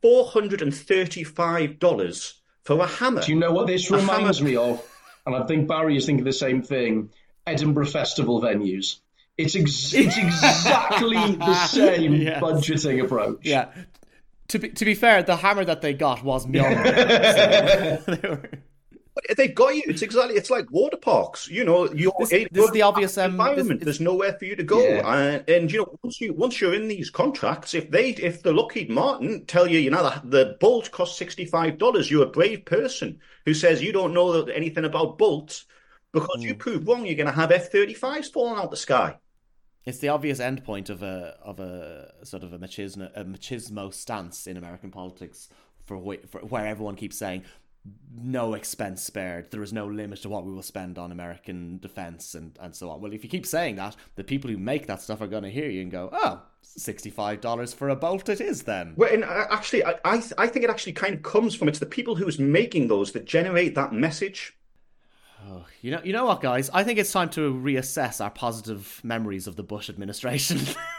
$435 for a hammer. Do you know what this reminds me of? And I think Barry is thinking the same thing. Edinburgh Festival venues. It's exactly the same budgeting approach. Yeah. To be fair, the hammer that they got was Mjolnir. They've got you. It's like water parks. You know, This is the obvious environment. There's nowhere for you to go, and you know, once you're in these contracts, if the Lockheed Martin tell you, you know, the bolt costs $65, you're a brave person who says you don't know anything about bolts because you prove wrong. You're going to have F-35s falling out the sky. It's the obvious endpoint of a sort of a machismo stance in American politics, for where everyone keeps saying, no expense spared. There is no limit to what we will spend on American defense and so on. Well, if you keep saying that, the people who make that stuff are going to hear you and go, oh, $65 for a bolt it is then. Well, and actually, I think it actually kind of comes from, it's the people who's making those that generate that message. Oh, you know what, guys? I think it's time to reassess our positive memories of the Bush administration.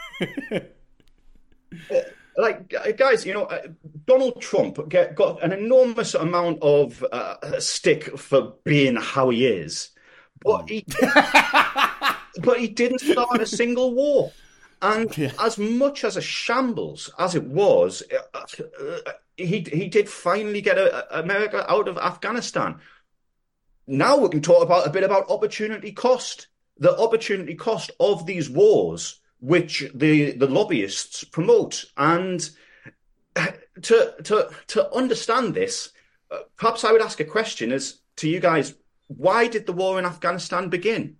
Guys, you know, Donald Trump got an enormous amount of stick for being how he is, but he didn't start a single war. And as much as a shambles as it was, he did finally get America out of Afghanistan. Now we can talk a bit about opportunity cost. The opportunity cost of these wars, which the lobbyists promote. And to understand this, perhaps I would ask a question as to you guys: why did the war in Afghanistan begin?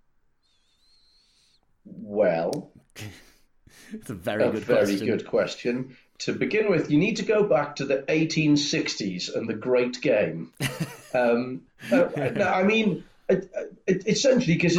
Well, it's a very good question. To begin with, you need to go back to the 1860s and the Great Game. I mean, essentially, because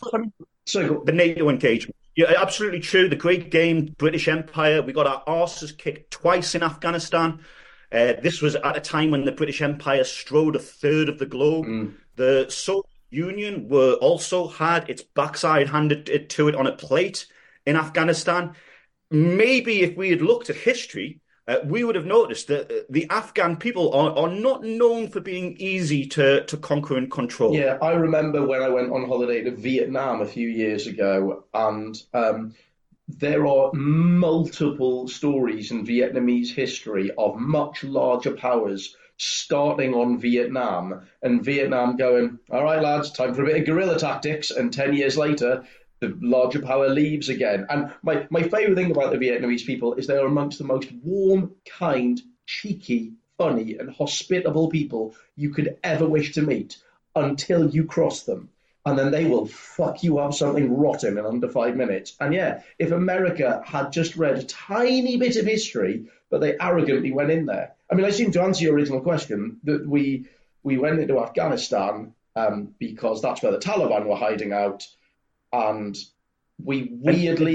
the NATO engagement. Yeah, absolutely true. The Great Game, British Empire. We got our arses kicked twice in Afghanistan. This was at a time when the British Empire strode a third of the globe. The Soviet Union also had its backside handed to it on a plate in Afghanistan. Maybe if we had looked at history, we would have noticed that the Afghan people are not known for being easy to conquer and control. Yeah, I remember when I went on holiday to Vietnam a few years ago, and there are multiple stories in Vietnamese history of much larger powers starting on Vietnam, and Vietnam going, all right, lads, time for a bit of guerrilla tactics, and 10 years later, the larger power leaves again. And my favourite thing about the Vietnamese people is they are amongst the most warm, kind, cheeky, funny and hospitable people you could ever wish to meet until you cross them. And then they will fuck you up something rotten in under 5 minutes. And yeah, if America had just read a tiny bit of history, but they arrogantly went in there. I mean, I seem to answer your original question that we went into Afghanistan because that's where the Taliban were hiding out. And we weirdly...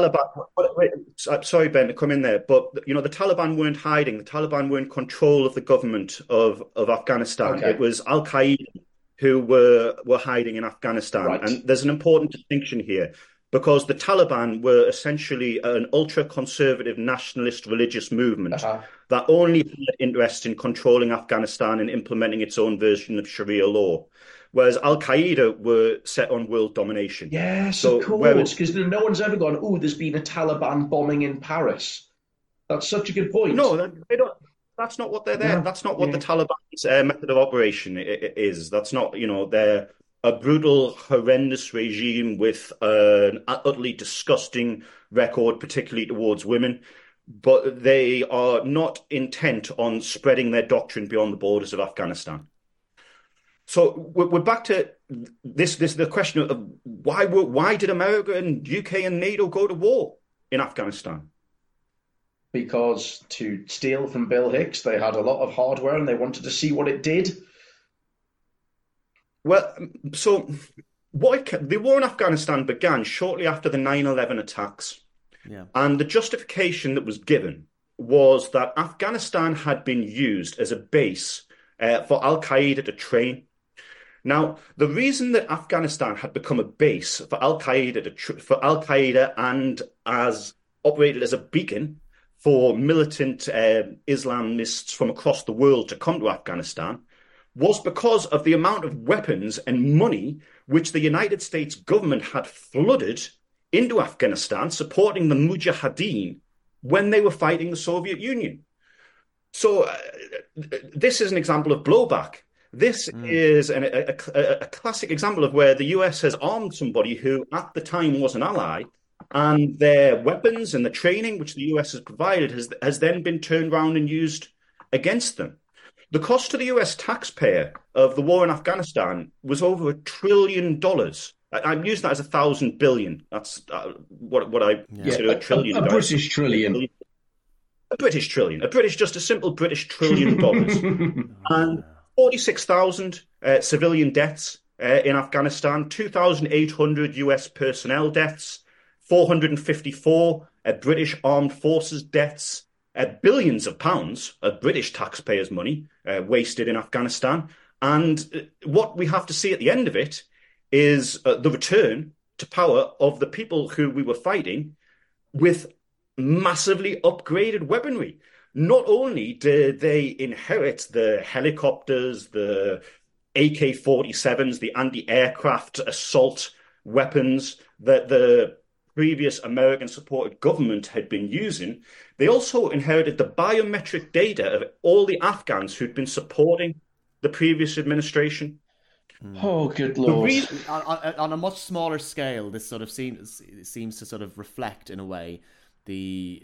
Sorry, Ben, to come in there, but you know, the Taliban weren't hiding. The Taliban were in control of the government of Afghanistan. Okay. It was Al-Qaeda who were hiding in Afghanistan. Right. And there's an important distinction here, because the Taliban were essentially an ultra-conservative nationalist religious movement that only had interest in controlling Afghanistan and implementing its own version of Sharia law. Whereas Al-Qaeda were set on world domination. Yes, of course, because no one's ever gone, oh, there's been a Taliban bombing in Paris. That's such a good point. No, they don't. That's not what they're there. Yeah. That's not what the Taliban's method of operation is. That's not, you know, they're a brutal, horrendous regime with an utterly disgusting record, particularly towards women. But they are not intent on spreading their doctrine beyond the borders of Afghanistan. So we're back to the question of why did America and UK and NATO go to war in Afghanistan? Because to steal from Bill Hicks, they had a lot of hardware and they wanted to see what it did. Well, so the war in Afghanistan began shortly after the 9/11 attacks. Yeah. And the justification that was given was that Afghanistan had been used as a base for Al-Qaeda to train. Now, the reason that Afghanistan had become a base for Al-Qaeda and as operated as a beacon for militant Islamists from across the world to come to Afghanistan was because of the amount of weapons and money which the United States government had flooded into Afghanistan, supporting the Mujahideen when they were fighting the Soviet Union. So this is an example of blowback. This is a classic example of where the US has armed somebody who at the time was an ally, and their weapons and the training which the US has provided has then been turned around and used against them. The cost to the US taxpayer of the war in Afghanistan was over $1 trillion. I'm using that as 1,000 billion. That's what I consider a trillion. A British trillion. A British trillion. Just a simple British $1 trillion. And 46,000 civilian deaths in Afghanistan, 2,800 US personnel deaths, 454 British armed forces deaths, billions of pounds of British taxpayers' money wasted in Afghanistan. And what we have to see at the end of it is the return to power of the people who we were fighting with massively upgraded weaponry. Not only did they inherit the helicopters, the AK-47s, the anti-aircraft assault weapons that the previous American-supported government had been using, they also inherited the biometric data of all the Afghans who'd been supporting the previous administration. Oh, good Lord. On a much smaller scale, this sort of seems to sort of reflect, in a way, the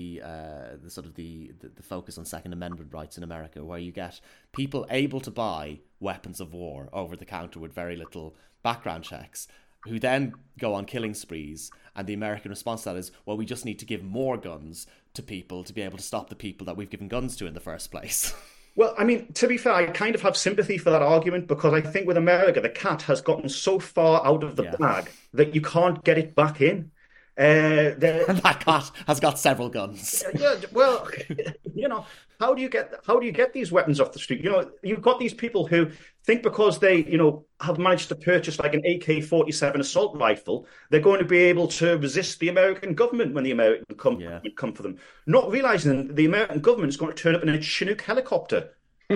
focus on Second Amendment rights in America, where you get people able to buy weapons of war over the counter with very little background checks, who then go on killing sprees, and the American response to that is, well, we just need to give more guns to people to be able to stop the people that we've given guns to in the first place. Well, I mean, to be fair, I kind of have sympathy for that argument, because I think with America, the cat has gotten so far out of the bag that you can't get it back in. And that cat has got several guns. Yeah, well, how do you get these weapons off the street? You've got these people who think because they, have managed to purchase like an AK-47 assault rifle, they're going to be able to resist the American government when the American government come for them, not realizing that the American government is going to turn up in a Chinook helicopter.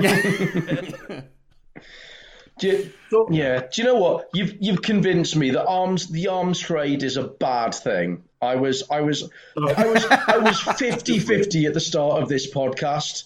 Do you know what? You've convinced me that the arms trade is a bad thing. I was 50-50 at the start of this podcast.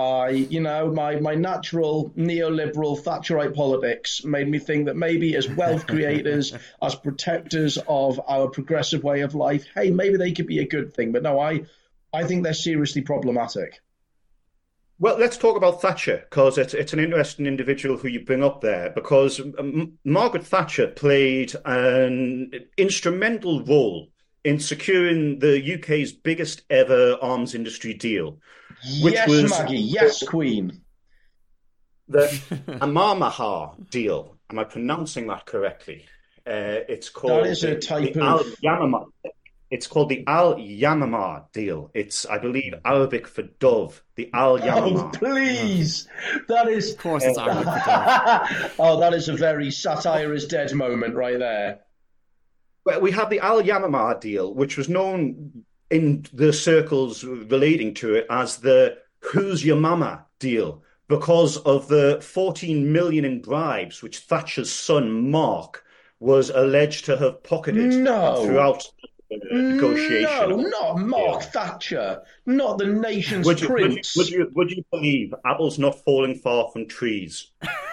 My natural neoliberal Thatcherite politics made me think that maybe as wealth creators, as protectors of our progressive way of life, hey, maybe they could be a good thing. But no, I think they're seriously problematic. Well, let's talk about Thatcher, because it's an interesting individual who you bring up there, because Margaret Thatcher played an instrumental role in securing the UK's biggest ever arms industry deal. Yes, Maggie. Yes, Queen. The Amar-Mahar deal. Am I pronouncing that correctly? It's called... That is a type of... It's called the Al-Yamamah deal. It's, I believe, Arabic for dove. The Al-Yamamah. Oh, please! That is... Of course it's Arabic for dove. Oh, that is a very satire is dead moment right there. Well, we have the Al-Yamamah deal, which was known in the circles relating to it as the Who's Your Mama deal, because of the 14 million in bribes which Thatcher's son, Mark, was alleged to have pocketed throughout... negotiation. No, not Mark Thatcher, not the nation's prince. Would you believe apples not falling far from trees?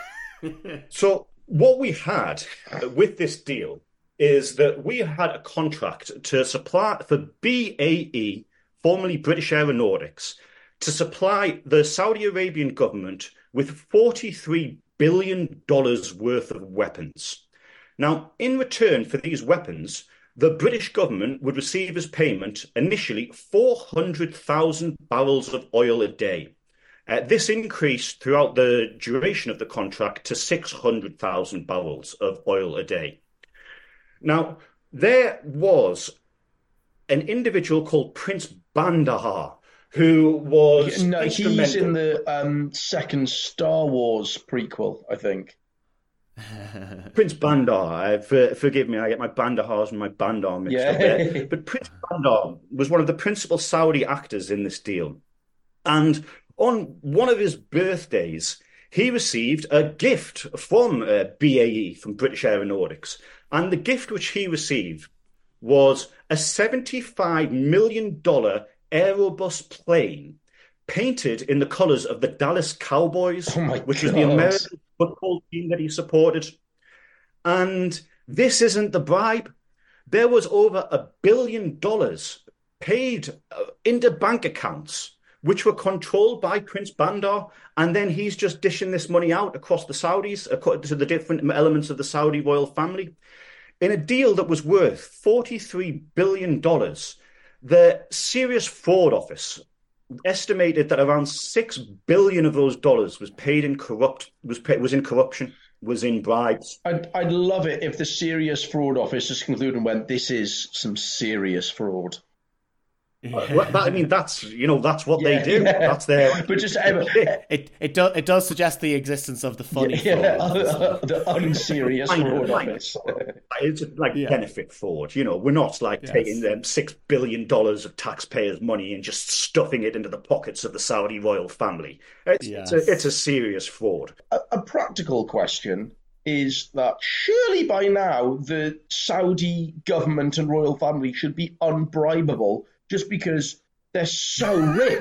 So what we had with this deal is that we had a contract to supply for BAE, formerly British Aeronautics, to supply the Saudi Arabian government with $43 billion worth of weapons. Now, in return for these weapons, the British government would receive as payment initially 400,000 barrels of oil a day. This increased throughout the duration of the contract to 600,000 barrels of oil a day. Now, there was an individual called Prince Bandar, who was instrumental. He's in the second Star Wars prequel, I think. Prince Bandar, forgive me, I get my Bandahars and my Bandar mixed up there. But Prince Bandar was one of the principal Saudi actors in this deal. And on one of his birthdays, he received a gift from BAE, from British Aeronautics. And the gift which he received was a $75 million Aerobus plane painted in the colours of the Dallas Cowboys, which was the American football team that he supported. And this isn't the bribe. There was over $1 billion paid into bank accounts, which were controlled by Prince Bandar. And then he's just dishing this money out across the Saudis, to the different elements of the Saudi royal family. In a deal that was worth $43 billion, the Serious Fraud Office estimated that around $6 billion of those dollars was paid in corruption, was in bribes. I'd love it if the Serious Fraud Office just concluded and went, "This is some serious fraud." That's what they do. Yeah. That's their. But just it does suggest the existence of the funny fraud, the unserious fraud office. It's like benefit fraud. We're not taking them $6 billion of taxpayers' money and just stuffing it into the pockets of the Saudi royal family. It's a serious fraud. A practical question is that surely by now the Saudi government and royal family should be unbribable, just because they're so rich.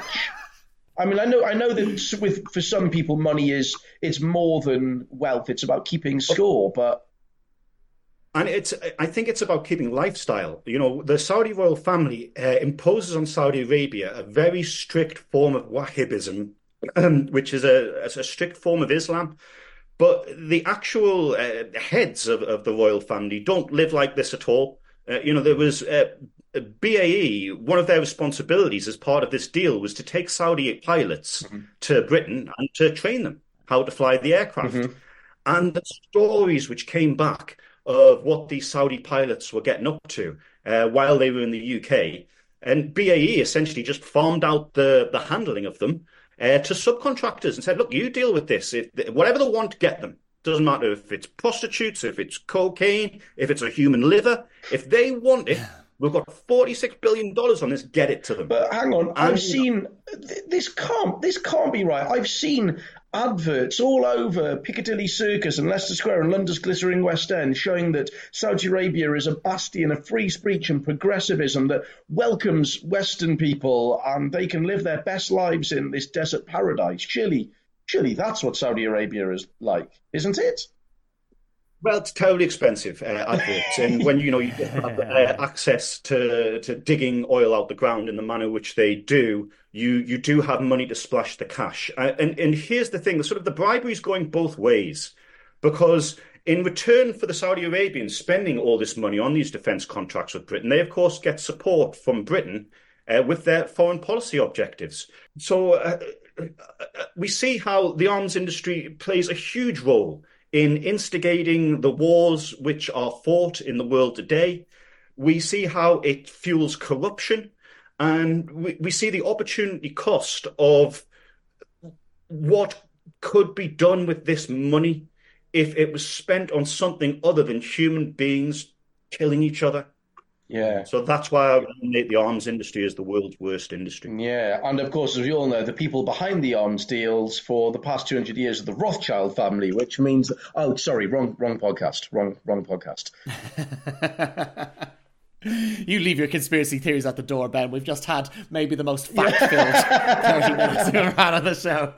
I mean, I know that for some people, money it's more than wealth. It's about keeping score, but. And I think it's about keeping lifestyle. The Saudi royal family imposes on Saudi Arabia a very strict form of Wahhabism, which is a strict form of Islam. But the actual heads of the royal family don't live like this at all. There was BAE, one of their responsibilities as part of this deal was to take Saudi pilots to Britain and to train them how to fly the aircraft. And the stories which came back of what these Saudi pilots were getting up to while they were in the UK, and BAE essentially just farmed out the handling of them to subcontractors and said, look, you deal with this. Whatever they want, get them. Doesn't matter if it's prostitutes, if it's cocaine, if it's a human liver. If they want it, we've got $46 billion on this. Get it to them. But hang on, I've seen this can't be right. I've seen adverts all over Piccadilly Circus and Leicester Square and London's glittering West End showing that Saudi Arabia is a bastion of free speech and progressivism that welcomes Western people and they can live their best lives in this desert paradise. Surely that's what Saudi Arabia is like, isn't it? Well, it's terribly expensive adverts, and when you just have access to digging oil out the ground in the manner which they do, you do have money to splash the cash. And here's the thing: the bribery is going both ways, because in return for the Saudi Arabians spending all this money on these defence contracts with Britain, they of course get support from Britain with their foreign policy objectives. So we see how the arms industry plays a huge role in instigating the wars which are fought in the world today. We see how it fuels corruption, and we see the opportunity cost of what could be done with this money if it was spent on something other than human beings killing each other. Yeah. So that's why I nominate the arms industry as the world's worst industry. Yeah, and of course, as we all know, the people behind the arms deals for the past 200 years are the Rothschild family, which means... Oh, sorry, wrong podcast. Wrong podcast. You leave your conspiracy theories at the door, Ben. We've just had maybe the most fact-filled 30 minutes we've ever had on the show.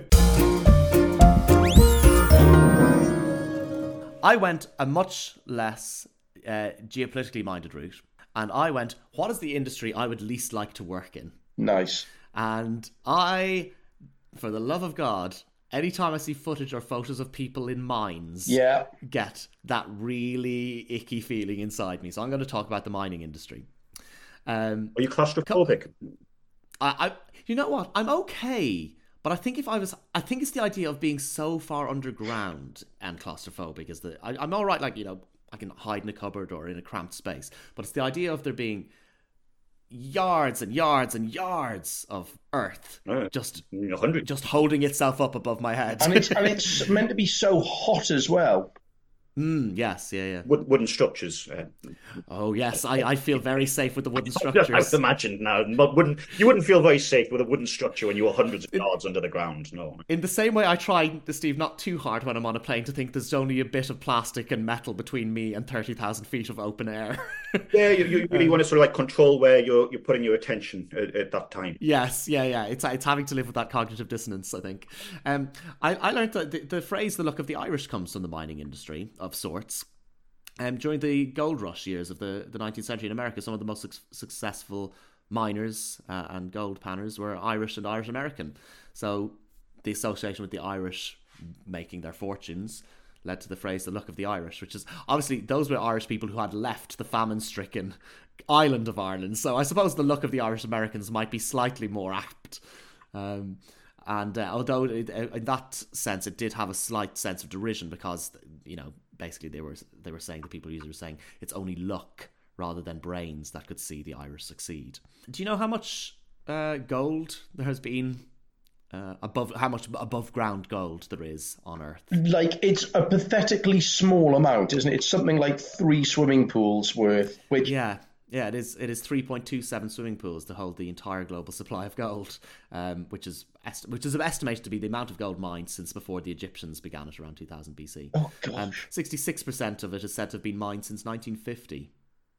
I went a much less geopolitically minded route, and I went, what is the industry I would least like to work in? Nice. And I, for the love of God, anytime I see footage or photos of people in mines, get that really icky feeling inside me. So I'm going to talk about the mining industry. Are you claustrophobic? I you know what? I'm okay. But I think I think it's the idea of being so far underground and claustrophobic I'm all right, I can hide in a cupboard or in a cramped space. But it's the idea of there being yards and yards and yards of earth just holding itself up above my head. And it's meant to be so hot as well. Yes, yeah. Wooden structures. Oh, yes, I feel very safe with the wooden I would structures. imagine now, but you wouldn't feel very safe with a wooden structure when you were hundreds of yards under the ground. No. In the same way, I try, Steve, not too hard when I'm on a plane to think there's only a bit of plastic and metal between me and 30,000 feet of open air. Yeah, you really want to sort of like control where you're putting your attention at that time. Yes, yeah. It's having to live with that cognitive dissonance, I think. I learned that the phrase "the luck of the Irish" comes from the mining industry of sorts. During the gold rush years of the 19th century in America, some of the most successful miners and gold panners were Irish and Irish American. So the association with the Irish making their fortunes led to the phrase "the luck of the Irish," which is obviously those were Irish people who had left the famine-stricken island of Ireland. So I suppose the luck of the Irish Americans might be slightly more apt. Although in that sense it did have a slight sense of derision, because basically they were saying, the people users were saying, it's only luck rather than brains that could see the Irish succeed. Do you know how much gold there has been? How much above ground gold there is on Earth? Like, it's a pathetically small amount, isn't it? It's something like 3 swimming pools worth. Which Yeah, it is 3.27 swimming pools to hold the entire global supply of gold, which is estimated to be the amount of gold mined since before the Egyptians began it around 2000 BC. Oh, gosh. 66% of it is said to have been mined since 1950.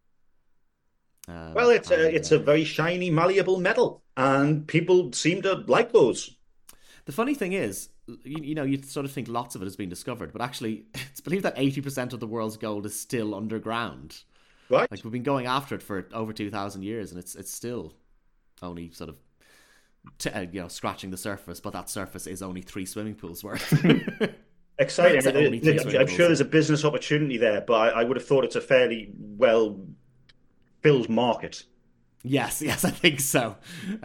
Well, it's a very shiny, malleable metal, and people seem to like those. The funny thing is, you sort of think lots of it has been discovered, but actually, it's believed that 80% of the world's gold is still underground. Right. Like, we've been going after it for over 2,000 years, and it's still only sort of scratching the surface, but that surface is only 3 swimming pools worth. Exciting. I'm sure there's a business opportunity there, but I would have thought it's a fairly well-filled market. Yes, I think so.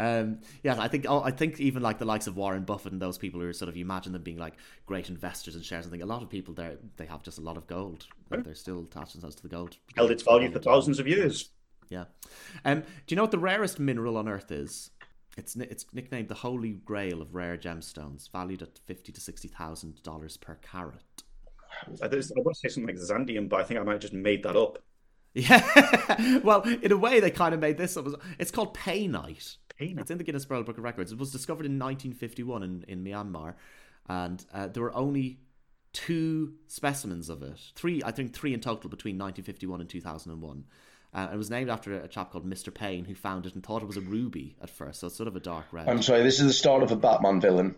I think even like the likes of Warren Buffett and those people who are sort of, you imagine them being like great investors in shares. I think a lot of people there, they have just a lot of gold. They're still attached themselves to the gold. Held its value for thousands of years. Yeah. Do you know what the rarest mineral on Earth is? It's nicknamed the Holy Grail of rare gemstones, valued at $50,000 to $60,000 per carat. I want to say something like Xandium, but I think I might have just made that up. Yeah, well, in a way, they kind of made this up. It's called Paynite. It's in the Guinness World Book of Records. It was discovered in 1951 in Myanmar, and there were only 2 specimens of it. 3 in total between 1951 and 2001. It was named after a chap called Mr. Payne, who found it and thought it was a ruby at first, so it's sort of a dark red. I'm sorry, this is the start of a Batman villain.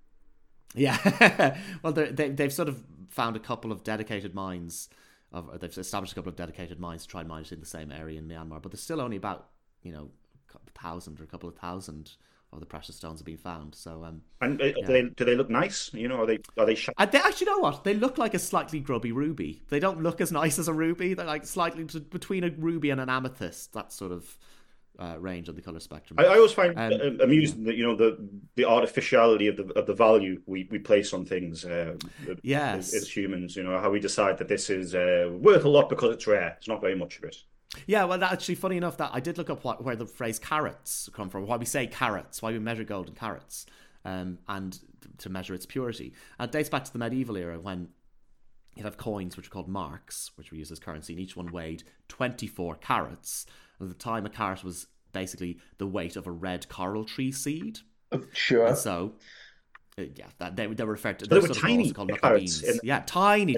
Yeah, well, they've sort of found a couple of dedicated mines. They've established a couple of dedicated mines to try and mine it in the same area in Myanmar, but there's still only about a couple of thousand of the precious stones have been found. So, do they look nice? Are they sharp? They actually, know what, they look like a slightly grubby ruby. They don't look as nice as a ruby. They're like slightly between a ruby and an amethyst. That sort of range on the color spectrum. I always find amusing that the artificiality of the value we place on things. Yes, as humans, how we decide that this is worth a lot because it's rare. It's not very much of it. Yeah, well, actually, funny enough, that I did look up where the phrase carats come from. Why we say carats? Why we measure gold in carats, and to measure its purity. And it dates back to the medieval era when you'd have coins which are called marks, which were used as currency, and each one weighed 24 carats. And at the time, a carat was basically the weight of a red coral tree seed. Sure. And so, they were referred to. They were tiny carats. Yeah, tiny.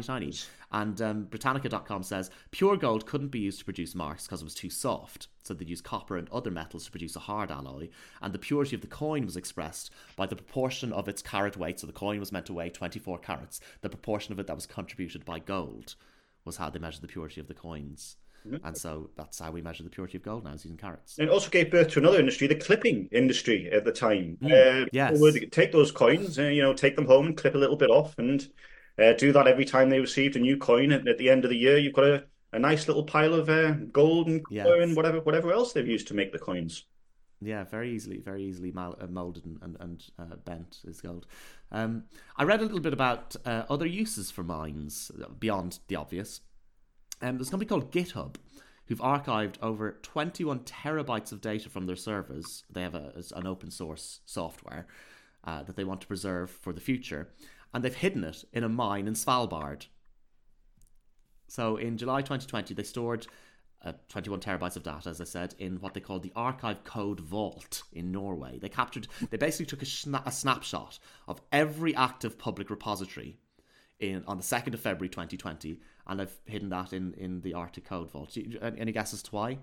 And Britannica.com says pure gold couldn't be used to produce marks because it was too soft. So they'd use copper and other metals to produce a hard alloy. And the purity of the coin was expressed by the proportion of its carat weight. So the coin was meant to weigh 24 carats. The proportion of it that was contributed by gold was how they measured the purity of the coins. And so that's how we measure the purity of gold now, is using carats. And it also gave birth to another industry, the clipping industry at the time. Yes. People would take those coins, take them home and clip a little bit off, and do that every time they received a new coin. And at the end of the year, you've got a nice little pile of gold and copper and whatever else they've used to make the coins. Yeah, very easily molded and bent is gold. I read a little bit about other uses for mines beyond the obvious. There's a company called GitHub who've archived over 21 terabytes of data from their servers. They have an open source software that they want to preserve for the future, and they've hidden it in a mine in Svalbard. So in July 2020, they stored 21 terabytes of data, as I said, in what they called the Archive Code Vault in Norway. They basically took a snapshot of every active public repository on the 2nd of February 2020, and they've hidden that in the Arctic Code Vault. Any guesses to why?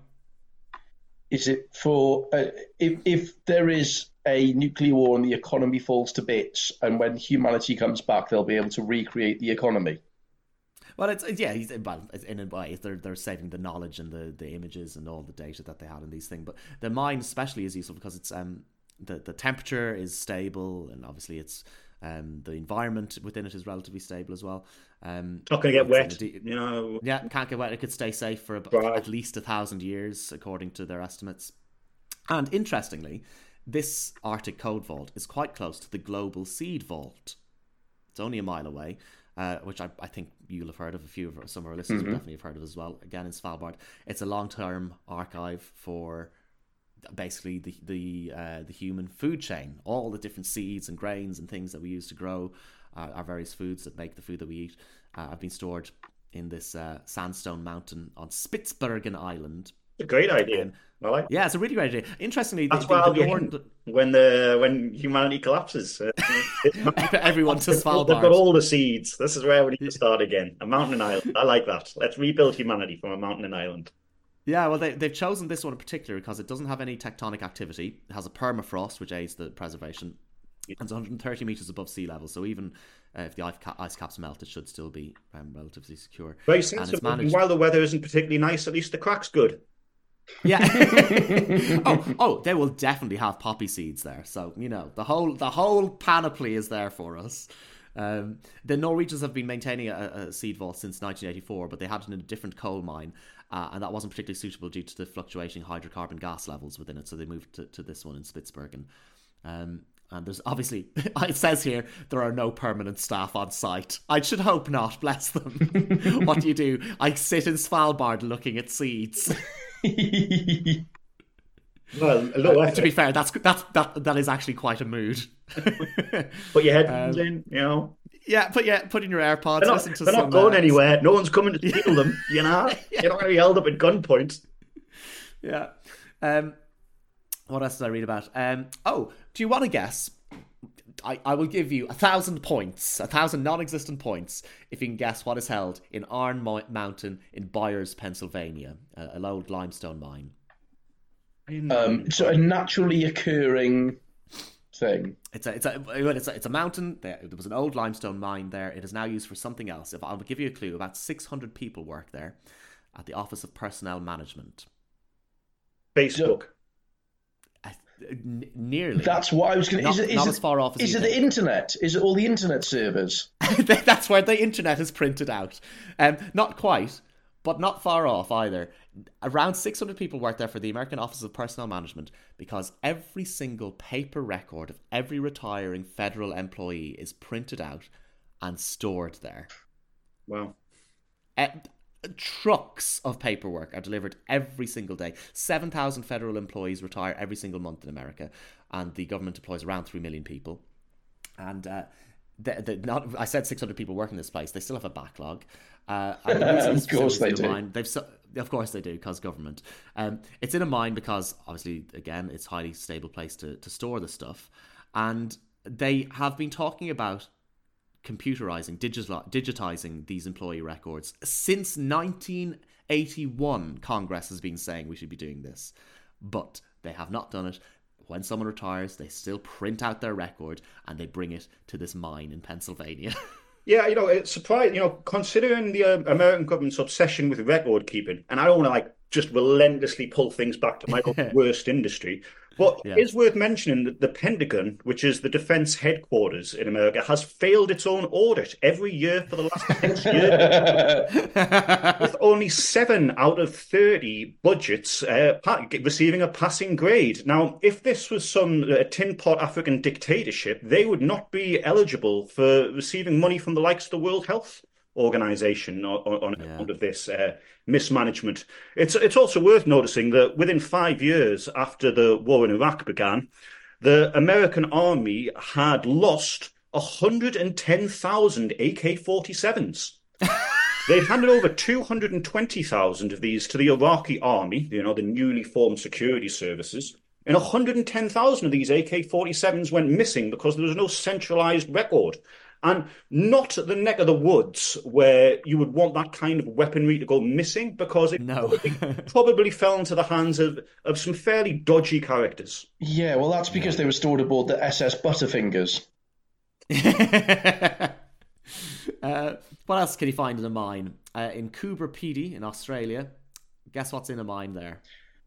Is it for if there is a nuclear war and the economy falls to bits, and when humanity comes back, they'll be able to recreate the economy? Well, in a way, they're saving the knowledge and the images and all the data that they had in these things. But the mine especially is useful because it's the temperature is stable, and obviously it's the environment within it is relatively stable as well. It's not going to get wet, Yeah, can't get wet. It could stay safe for at least 1,000 years, according to their estimates. And interestingly, this Arctic Code Vault is quite close to the Global Seed Vault. It's only a mile away. Which I think you'll have heard of. Some of our listeners will definitely have heard of as well. Again, in Svalbard, it's a long-term archive for basically the human food chain. All the different seeds and grains and things that we use to grow our various foods that make the food that we eat have been stored in this sandstone mountain on Spitsbergen Island. It's a great idea. Yeah, it's a really great idea. Interestingly, that's where I'll be when humanity collapses. Everyone to Svalbard. They've got all the seeds. This is where we need to start again. A mountain and island. I like that. Let's rebuild humanity from a mountain and island. Yeah, well, they've chosen this one in particular because it doesn't have any tectonic activity. It has a permafrost, which aids the preservation. It's 130 meters above sea level, so even if the ice caps melt, it should still be relatively secure. Very sensible. And while the weather isn't particularly nice, at least the crack's good. Yeah. They will definitely have poppy seeds there. So the whole panoply is there for us. The Norwegians have been maintaining a seed vault since 1984, but they had it in a different coal mine, and that wasn't particularly suitable due to the fluctuating hydrocarbon gas levels within it. So they moved to this one in Spitsbergen. And there's obviously, it says here, there are no permanent staff on site. I should hope not, bless them. What do? I sit in Svalbard looking at seeds. Well, to be fair, that is actually quite a mood. Put your headphones in, Yeah, put in your AirPods. They're not going anywhere. No one's coming to steal them. You're not going to be held up at gunpoint. Yeah. What else did I read about? Do you want to guess? I will give you 1,000 points, 1,000 non-existent points, if you can guess what is held in Iron Mountain in Byers, Pennsylvania, an old limestone mine. So a naturally occurring thing. It's a mountain. There was an old limestone mine there. It is now used for something else. If I'll give you a clue, about 600 people work there at the Office of Personnel Management. Facebook. Nearly. That's what I was going to. Not as far off as is it the internet? Is it all the internet servers? That's where the internet is printed out. Not quite, but not far off either. Around 600 people work there for the American Office of Personnel Management because every single paper record of every retiring federal employee is printed out and stored there. Wow. Trucks of paperwork are delivered every single day. 7,000 federal employees retire every single month in America, and the government employs around 3 million people. And I said 600 people work in this place. They still have a backlog. Of course they do. Of course they do, because government. It's in a mine because, obviously, again, it's a highly stable place to store the stuff. And they have been talking about computerizing, digitizing these employee records since 1981. Congress has been saying we should be doing this, but they have not done it. When someone retires, they still print out their record and they bring it to this mine in Pennsylvania. Yeah, it's surprising, considering the American government's obsession with record keeping, and I don't want to just relentlessly pull things back to my worst industry. But it's worth mentioning that the Pentagon, which is the defense headquarters in America, has failed its own audit every year for the last 6 years, with only 7 out of 30 budgets receiving a passing grade. Now, if this was some tin pot African dictatorship, they would not be eligible for receiving money from the likes of the World Health Organization on account of this mismanagement. It's also worth noticing that within 5 years after the war in Iraq began, the American army had lost 110,000 AK-47s. They'd handed over 220,000 of these to the Iraqi army, the newly formed security services, and 110,000 of these AK-47s went missing because there was no centralized record. And not at the neck of the woods where you would want that kind of weaponry to go missing, because it probably fell into the hands of some fairly dodgy characters. Yeah, well, that's because they were stored aboard the SS Butterfingers. What else can you find in a mine? In Coober Pedy in Australia, guess what's in a mine there?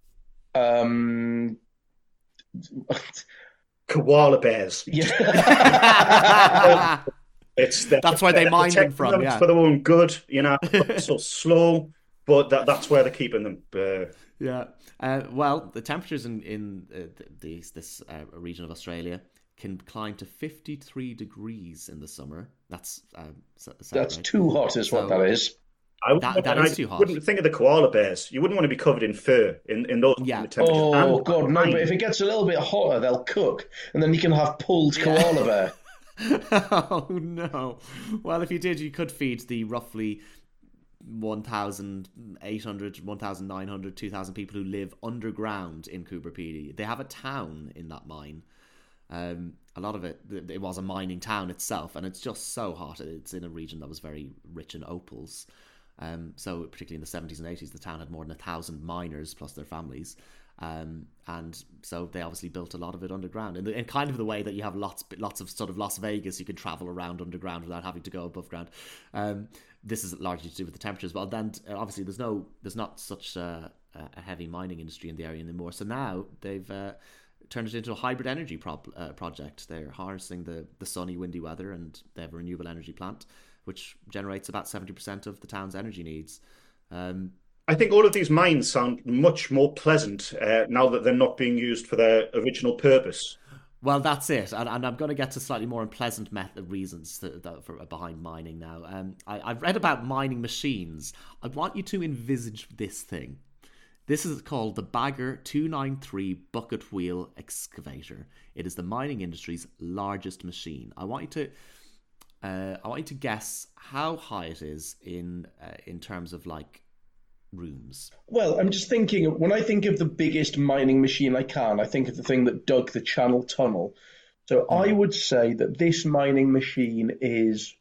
Koala bears. Yeah. That's where they mine them from. Yeah, for their own good. So slow, but that's where they're keeping them. Yeah. Well, the temperatures in this region of Australia can climb to 53 degrees in the summer. That's right? Too hot, is what that is. That is too hot. Wouldn't think of the koala bears. You wouldn't want to be covered in fur in those temperatures. Oh God, no! But if it gets a little bit hotter, they'll cook, and then you can have pulled koala bear. Oh no! Well, if you did, you could feed the roughly 1,800, 1,900, 2,000 people who live underground in Coober Pedy. They have a town in that mine. A lot of it was a mining town itself, and it's just so hot. It's in a region that was very rich in opals. So particularly in the 70s and 80s, the town had more than 1,000 miners plus their families. And so they obviously built a lot of it underground, in kind of the way that you have lots of sort of Las Vegas. You can travel around underground without having to go above ground. This is largely to do with the temperatures. Well, then obviously there's not such a heavy mining industry in the area anymore. So now they've turned it into a hybrid energy project. They're harnessing the sunny, windy weather, and they have a renewable energy plant which generates about 70% of the town's energy needs. I think all of these mines sound much more pleasant now that they're not being used for their original purpose. Well, that's it, and I'm going to get to slightly more unpleasant reasons behind mining now. I've read about mining machines. I want you to envisage this thing. This is called the Bagger 293 Bucket Wheel Excavator. It is the mining industry's largest machine. I want you to guess how high it is in terms of like rooms. Well, I'm just thinking, when I think of the biggest mining machine I think of the thing that dug the Channel Tunnel. So I would say that this mining machine is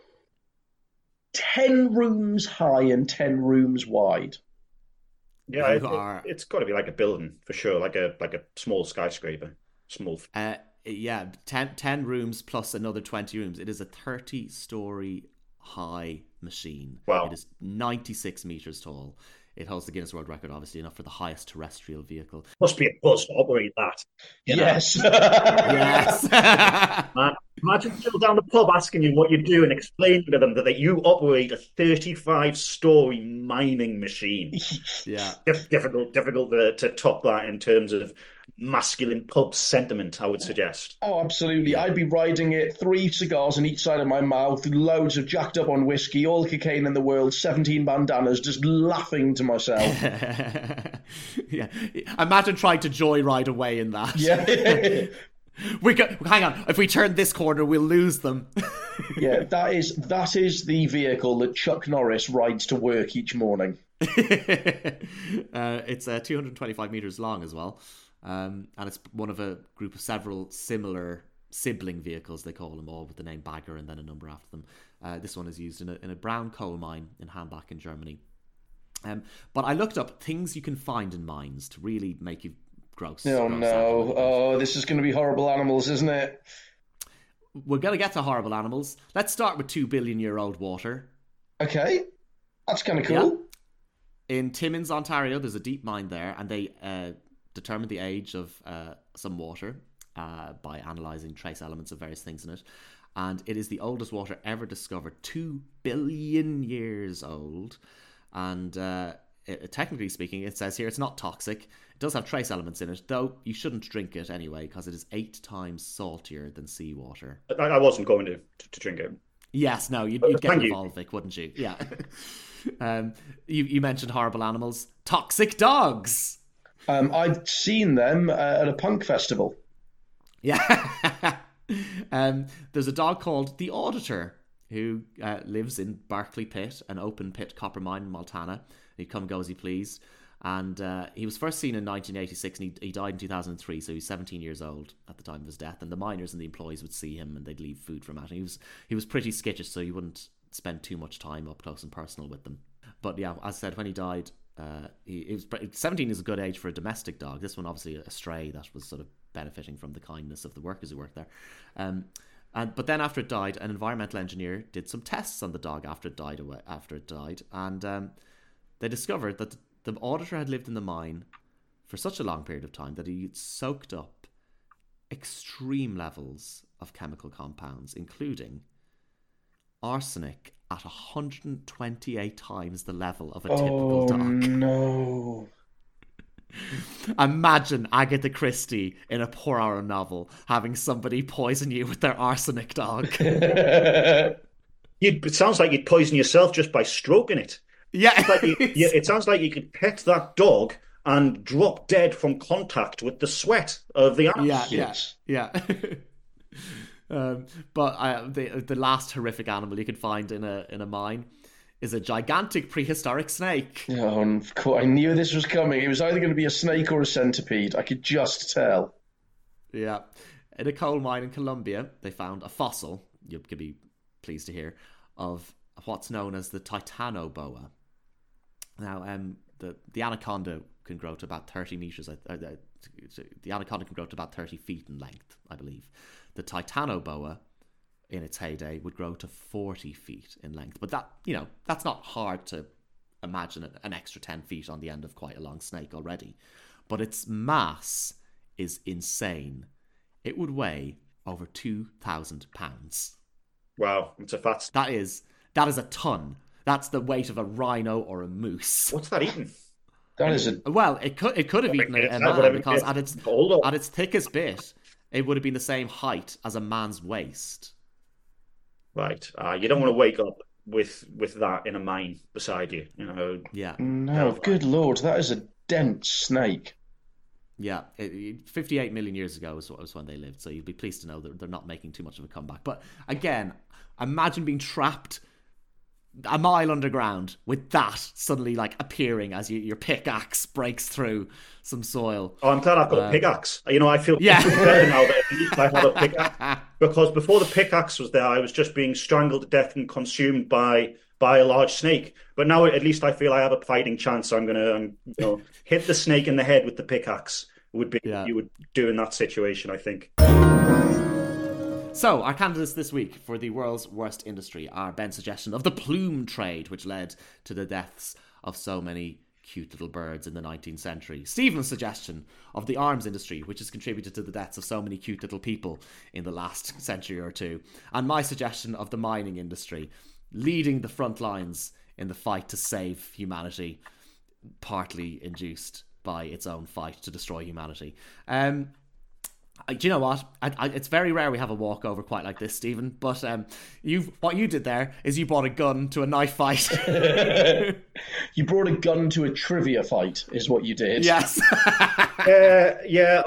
10 rooms high and 10 rooms wide. Yeah, it's got to be like a building for sure, like a small skyscraper. Small. 10 rooms plus another 20 rooms. It is a 30-story high machine. Wow. It is 96 meters tall. It holds the Guinness World Record, obviously enough, for the highest terrestrial vehicle. Must be a buzz to operate that. Yes. Yes. Man, imagine people down the pub asking you what you do and explaining to them that you operate a 35-story mining machine. Yeah. Difficult to top that in terms of masculine pub sentiment, I would suggest. Oh, absolutely. I'd be riding it, 3 cigars on each side of my mouth, loads of jacked up on whiskey, all the cocaine in the world, 17 bandanas, just laughing to myself. Yeah. Imagine trying to joyride away in that. Yeah. Hang on. If we turn this corner, we'll lose them. Yeah, that is the vehicle that Chuck Norris rides to work each morning. It's 225 meters long as well. And it's one of a group of several similar sibling vehicles, they call them, all with the name Bagger and then a number after them. This one is used in a brown coal mine in Hambach in Germany. But I looked up things you can find in mines to really make you gross. Oh no! Oh, this is going to be horrible animals, isn't it? We're going to get to horrible animals. Let's start with 2 billion year old water. Okay, that's kind of cool. Yeah. In Timmins, Ontario, there's a deep mine there, and they determined the age of some water by analysing trace elements of various things in it. And it is the oldest water ever discovered, 2 billion years old. And technically speaking, it says here it's not toxic. It does have trace elements in it, though you shouldn't drink it anyway, because it is 8 times saltier than seawater. I wasn't going to drink it. Yes, no, you'd get the Volvic, wouldn't you? Yeah. You mentioned horrible animals. Toxic dogs! I've seen them at a punk festival. Yeah. There's a dog called the Auditor. who lives in Barclay Pit, an open pit copper mine in Montana. He'd come and go as he pleased. And he was first seen in 1986, and he died in 2003, so he was 17 years old at the time of his death. And the miners and the employees would see him, and they'd leave food for him out. And he was pretty skittish, so you wouldn't spend too much time up close and personal with them. But yeah, as I said, when he died, 17 is a good age for a domestic dog. This one, obviously, a stray that was sort of benefiting from the kindness of the workers who worked there. But then after it died, an environmental engineer did some tests on the dog after it died, and they discovered that the auditor had lived in the mine for such a long period of time that he soaked up extreme levels of chemical compounds, including arsenic at 128 times the level of a typical dog. No. Imagine Agatha Christie in a Poirot novel having somebody poison you with their arsenic dog. It sounds like you'd poison yourself just by stroking it. Yeah. It sounds like you could pet that dog and drop dead from contact with the sweat of the animal. Yeah. But the last horrific animal you could find in a mine is a gigantic prehistoric snake. Oh, of course, I knew this was coming. It was either going to be a snake or a centipede. I could just tell. Yeah. In a coal mine in Colombia, they found a fossil, you could be pleased to hear, of what's known as the titanoboa. Now, the anaconda can grow to about 30 meters. The anaconda can grow to about 30 feet in length, I believe. The titanoboa, in its heyday, would grow to 40 feet in length. But that's not hard to imagine an extra 10 feet on the end of quite a long snake already. But its mass is insane. It would weigh over 2,000 pounds. Wow, it's a fat... That is a ton. That's the weight of a rhino or a moose. What's that eating? That is a... Well, it could have eaten a man, because at its thickest bit, it would have been the same height as a man's waist. Right. You don't want to wake up with that in a mine beside you. Yeah. No, good lord, that is a dense snake. Yeah, 58 million years ago was when they lived, so you'd be pleased to know that they're not making too much of a comeback. But again, imagine being trapped a mile underground with that suddenly appearing as your pickaxe breaks through some soil. Oh, I'm glad I've got a pickaxe. I feel better now that at least I have a pickaxe. Because before the pickaxe was there, I was just being strangled to death and consumed by a large snake. But now at least I feel I have a fighting chance. So I'm going to hit the snake in the head with the pickaxe. You would do in that situation, I think. So, our candidates this week for the world's worst industry are Ben's suggestion of the plume trade, which led to the deaths of so many cute little birds in the 19th century. Stephen's suggestion of the arms industry, which has contributed to the deaths of so many cute little people in the last century or two. And my suggestion of the mining industry, leading the front lines in the fight to save humanity, partly induced by its own fight to destroy humanity. Do you know what? It's very rare we have a walkover quite like this, Stephen. But what you did there is you brought a gun to a knife fight. You brought a gun to a trivia fight, is what you did. Yes. Yeah.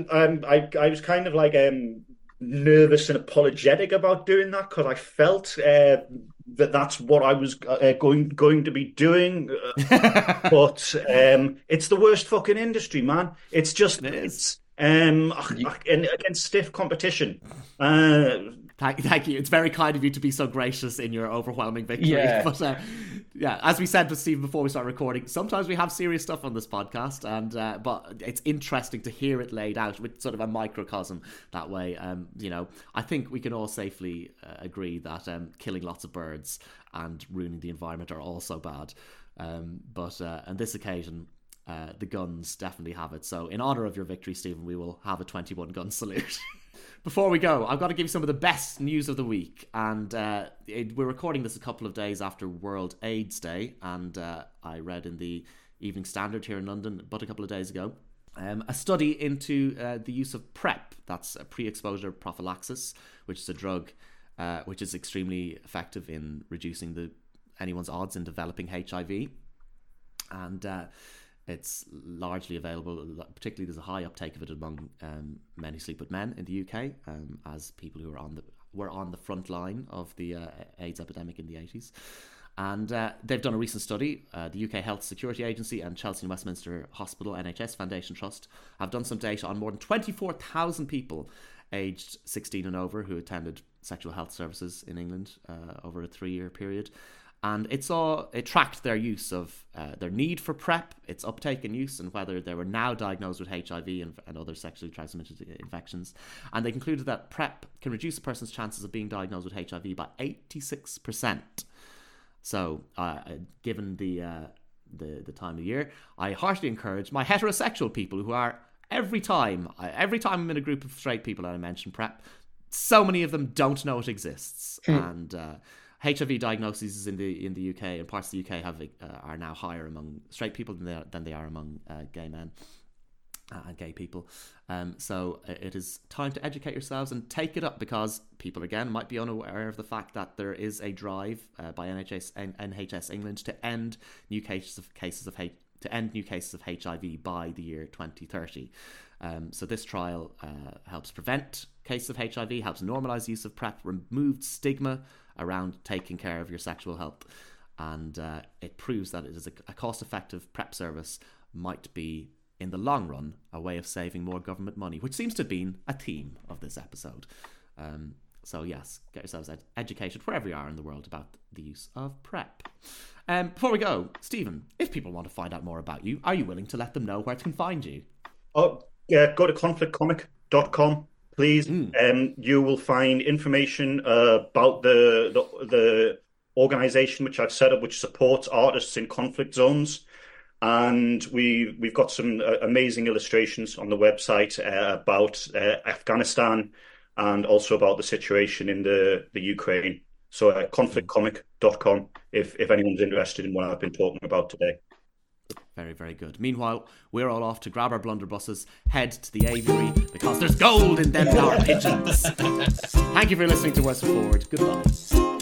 I was kind of nervous and apologetic about doing that because I felt that's what I was going to be doing. But it's the worst fucking industry, man. It's just and against stiff competition. Thank you. It's very kind of you to be so gracious in your overwhelming victory. Yeah. But as we said with Stephen before we start recording, sometimes we have serious stuff on this podcast, and but it's interesting to hear it laid out with sort of a microcosm that way. I think we can all safely agree that killing lots of birds and ruining the environment are also bad. But on this occasion, the guns definitely have it. So in honour of your victory, Stephen, we will have a 21 gun salute. Before we go, I've got to give you some of the best news of the week. And we're recording this a couple of days after World AIDS Day. And I read in the Evening Standard here in London but a couple of days ago a study into the use of PrEP. That's a pre-exposure prophylaxis, which is a drug which is extremely effective in reducing anyone's odds in developing HIV. And it's largely available, particularly there's a high uptake of it among men who sleep with men in the UK, as people who are were on the front line of the AIDS epidemic in the 80s. And they've done a recent study. The UK Health Security Agency and Chelsea and Westminster Hospital NHS Foundation Trust have done some data on more than 24,000 people aged 16 and over who attended sexual health services in England over a 3-year period. And it tracked their use of their need for PrEP, its uptake and use, and whether they were now diagnosed with HIV and other sexually transmitted infections. And they concluded that PrEP can reduce a person's chances of being diagnosed with HIV by 86%. So, given the time of year, I heartily encourage my heterosexual people who are every time I'm in a group of straight people and I mention PrEP, so many of them don't know it exists. And HIV diagnoses in the UK and parts of the UK are now higher among straight people than they are among gay men and gay people. So it is time to educate yourselves and take it up, because people again might be unaware of the fact that there is a drive by NHS England to end new cases of HIV by the year 2030. So this trial helps prevent cases of HIV, helps normalise the use of PrEP, removes stigma around taking care of your sexual health, and it proves that it is a cost-effective PrEP service might be, in the long run, a way of saving more government money, which seems to have been a theme of this episode. So yes, get yourselves educated wherever you are in the world about the use of PrEP. Before we go, Stephen, if people want to find out more about you, are you willing to let them know where they can find you? Oh, yeah, go to conflictcomic.com, please. You will find information about the organisation which I've set up, which supports artists in conflict zones. And we've got some amazing illustrations on the website about Afghanistan and also about the situation in the Ukraine. So conflictcomic.com if anyone's interested in what I've been talking about today. Very, very good. Meanwhile, we're all off to grab our blunderbusses, head to the aviary, because there's gold in them our pigeons. Thank you for listening to Westford Forward. Goodbye.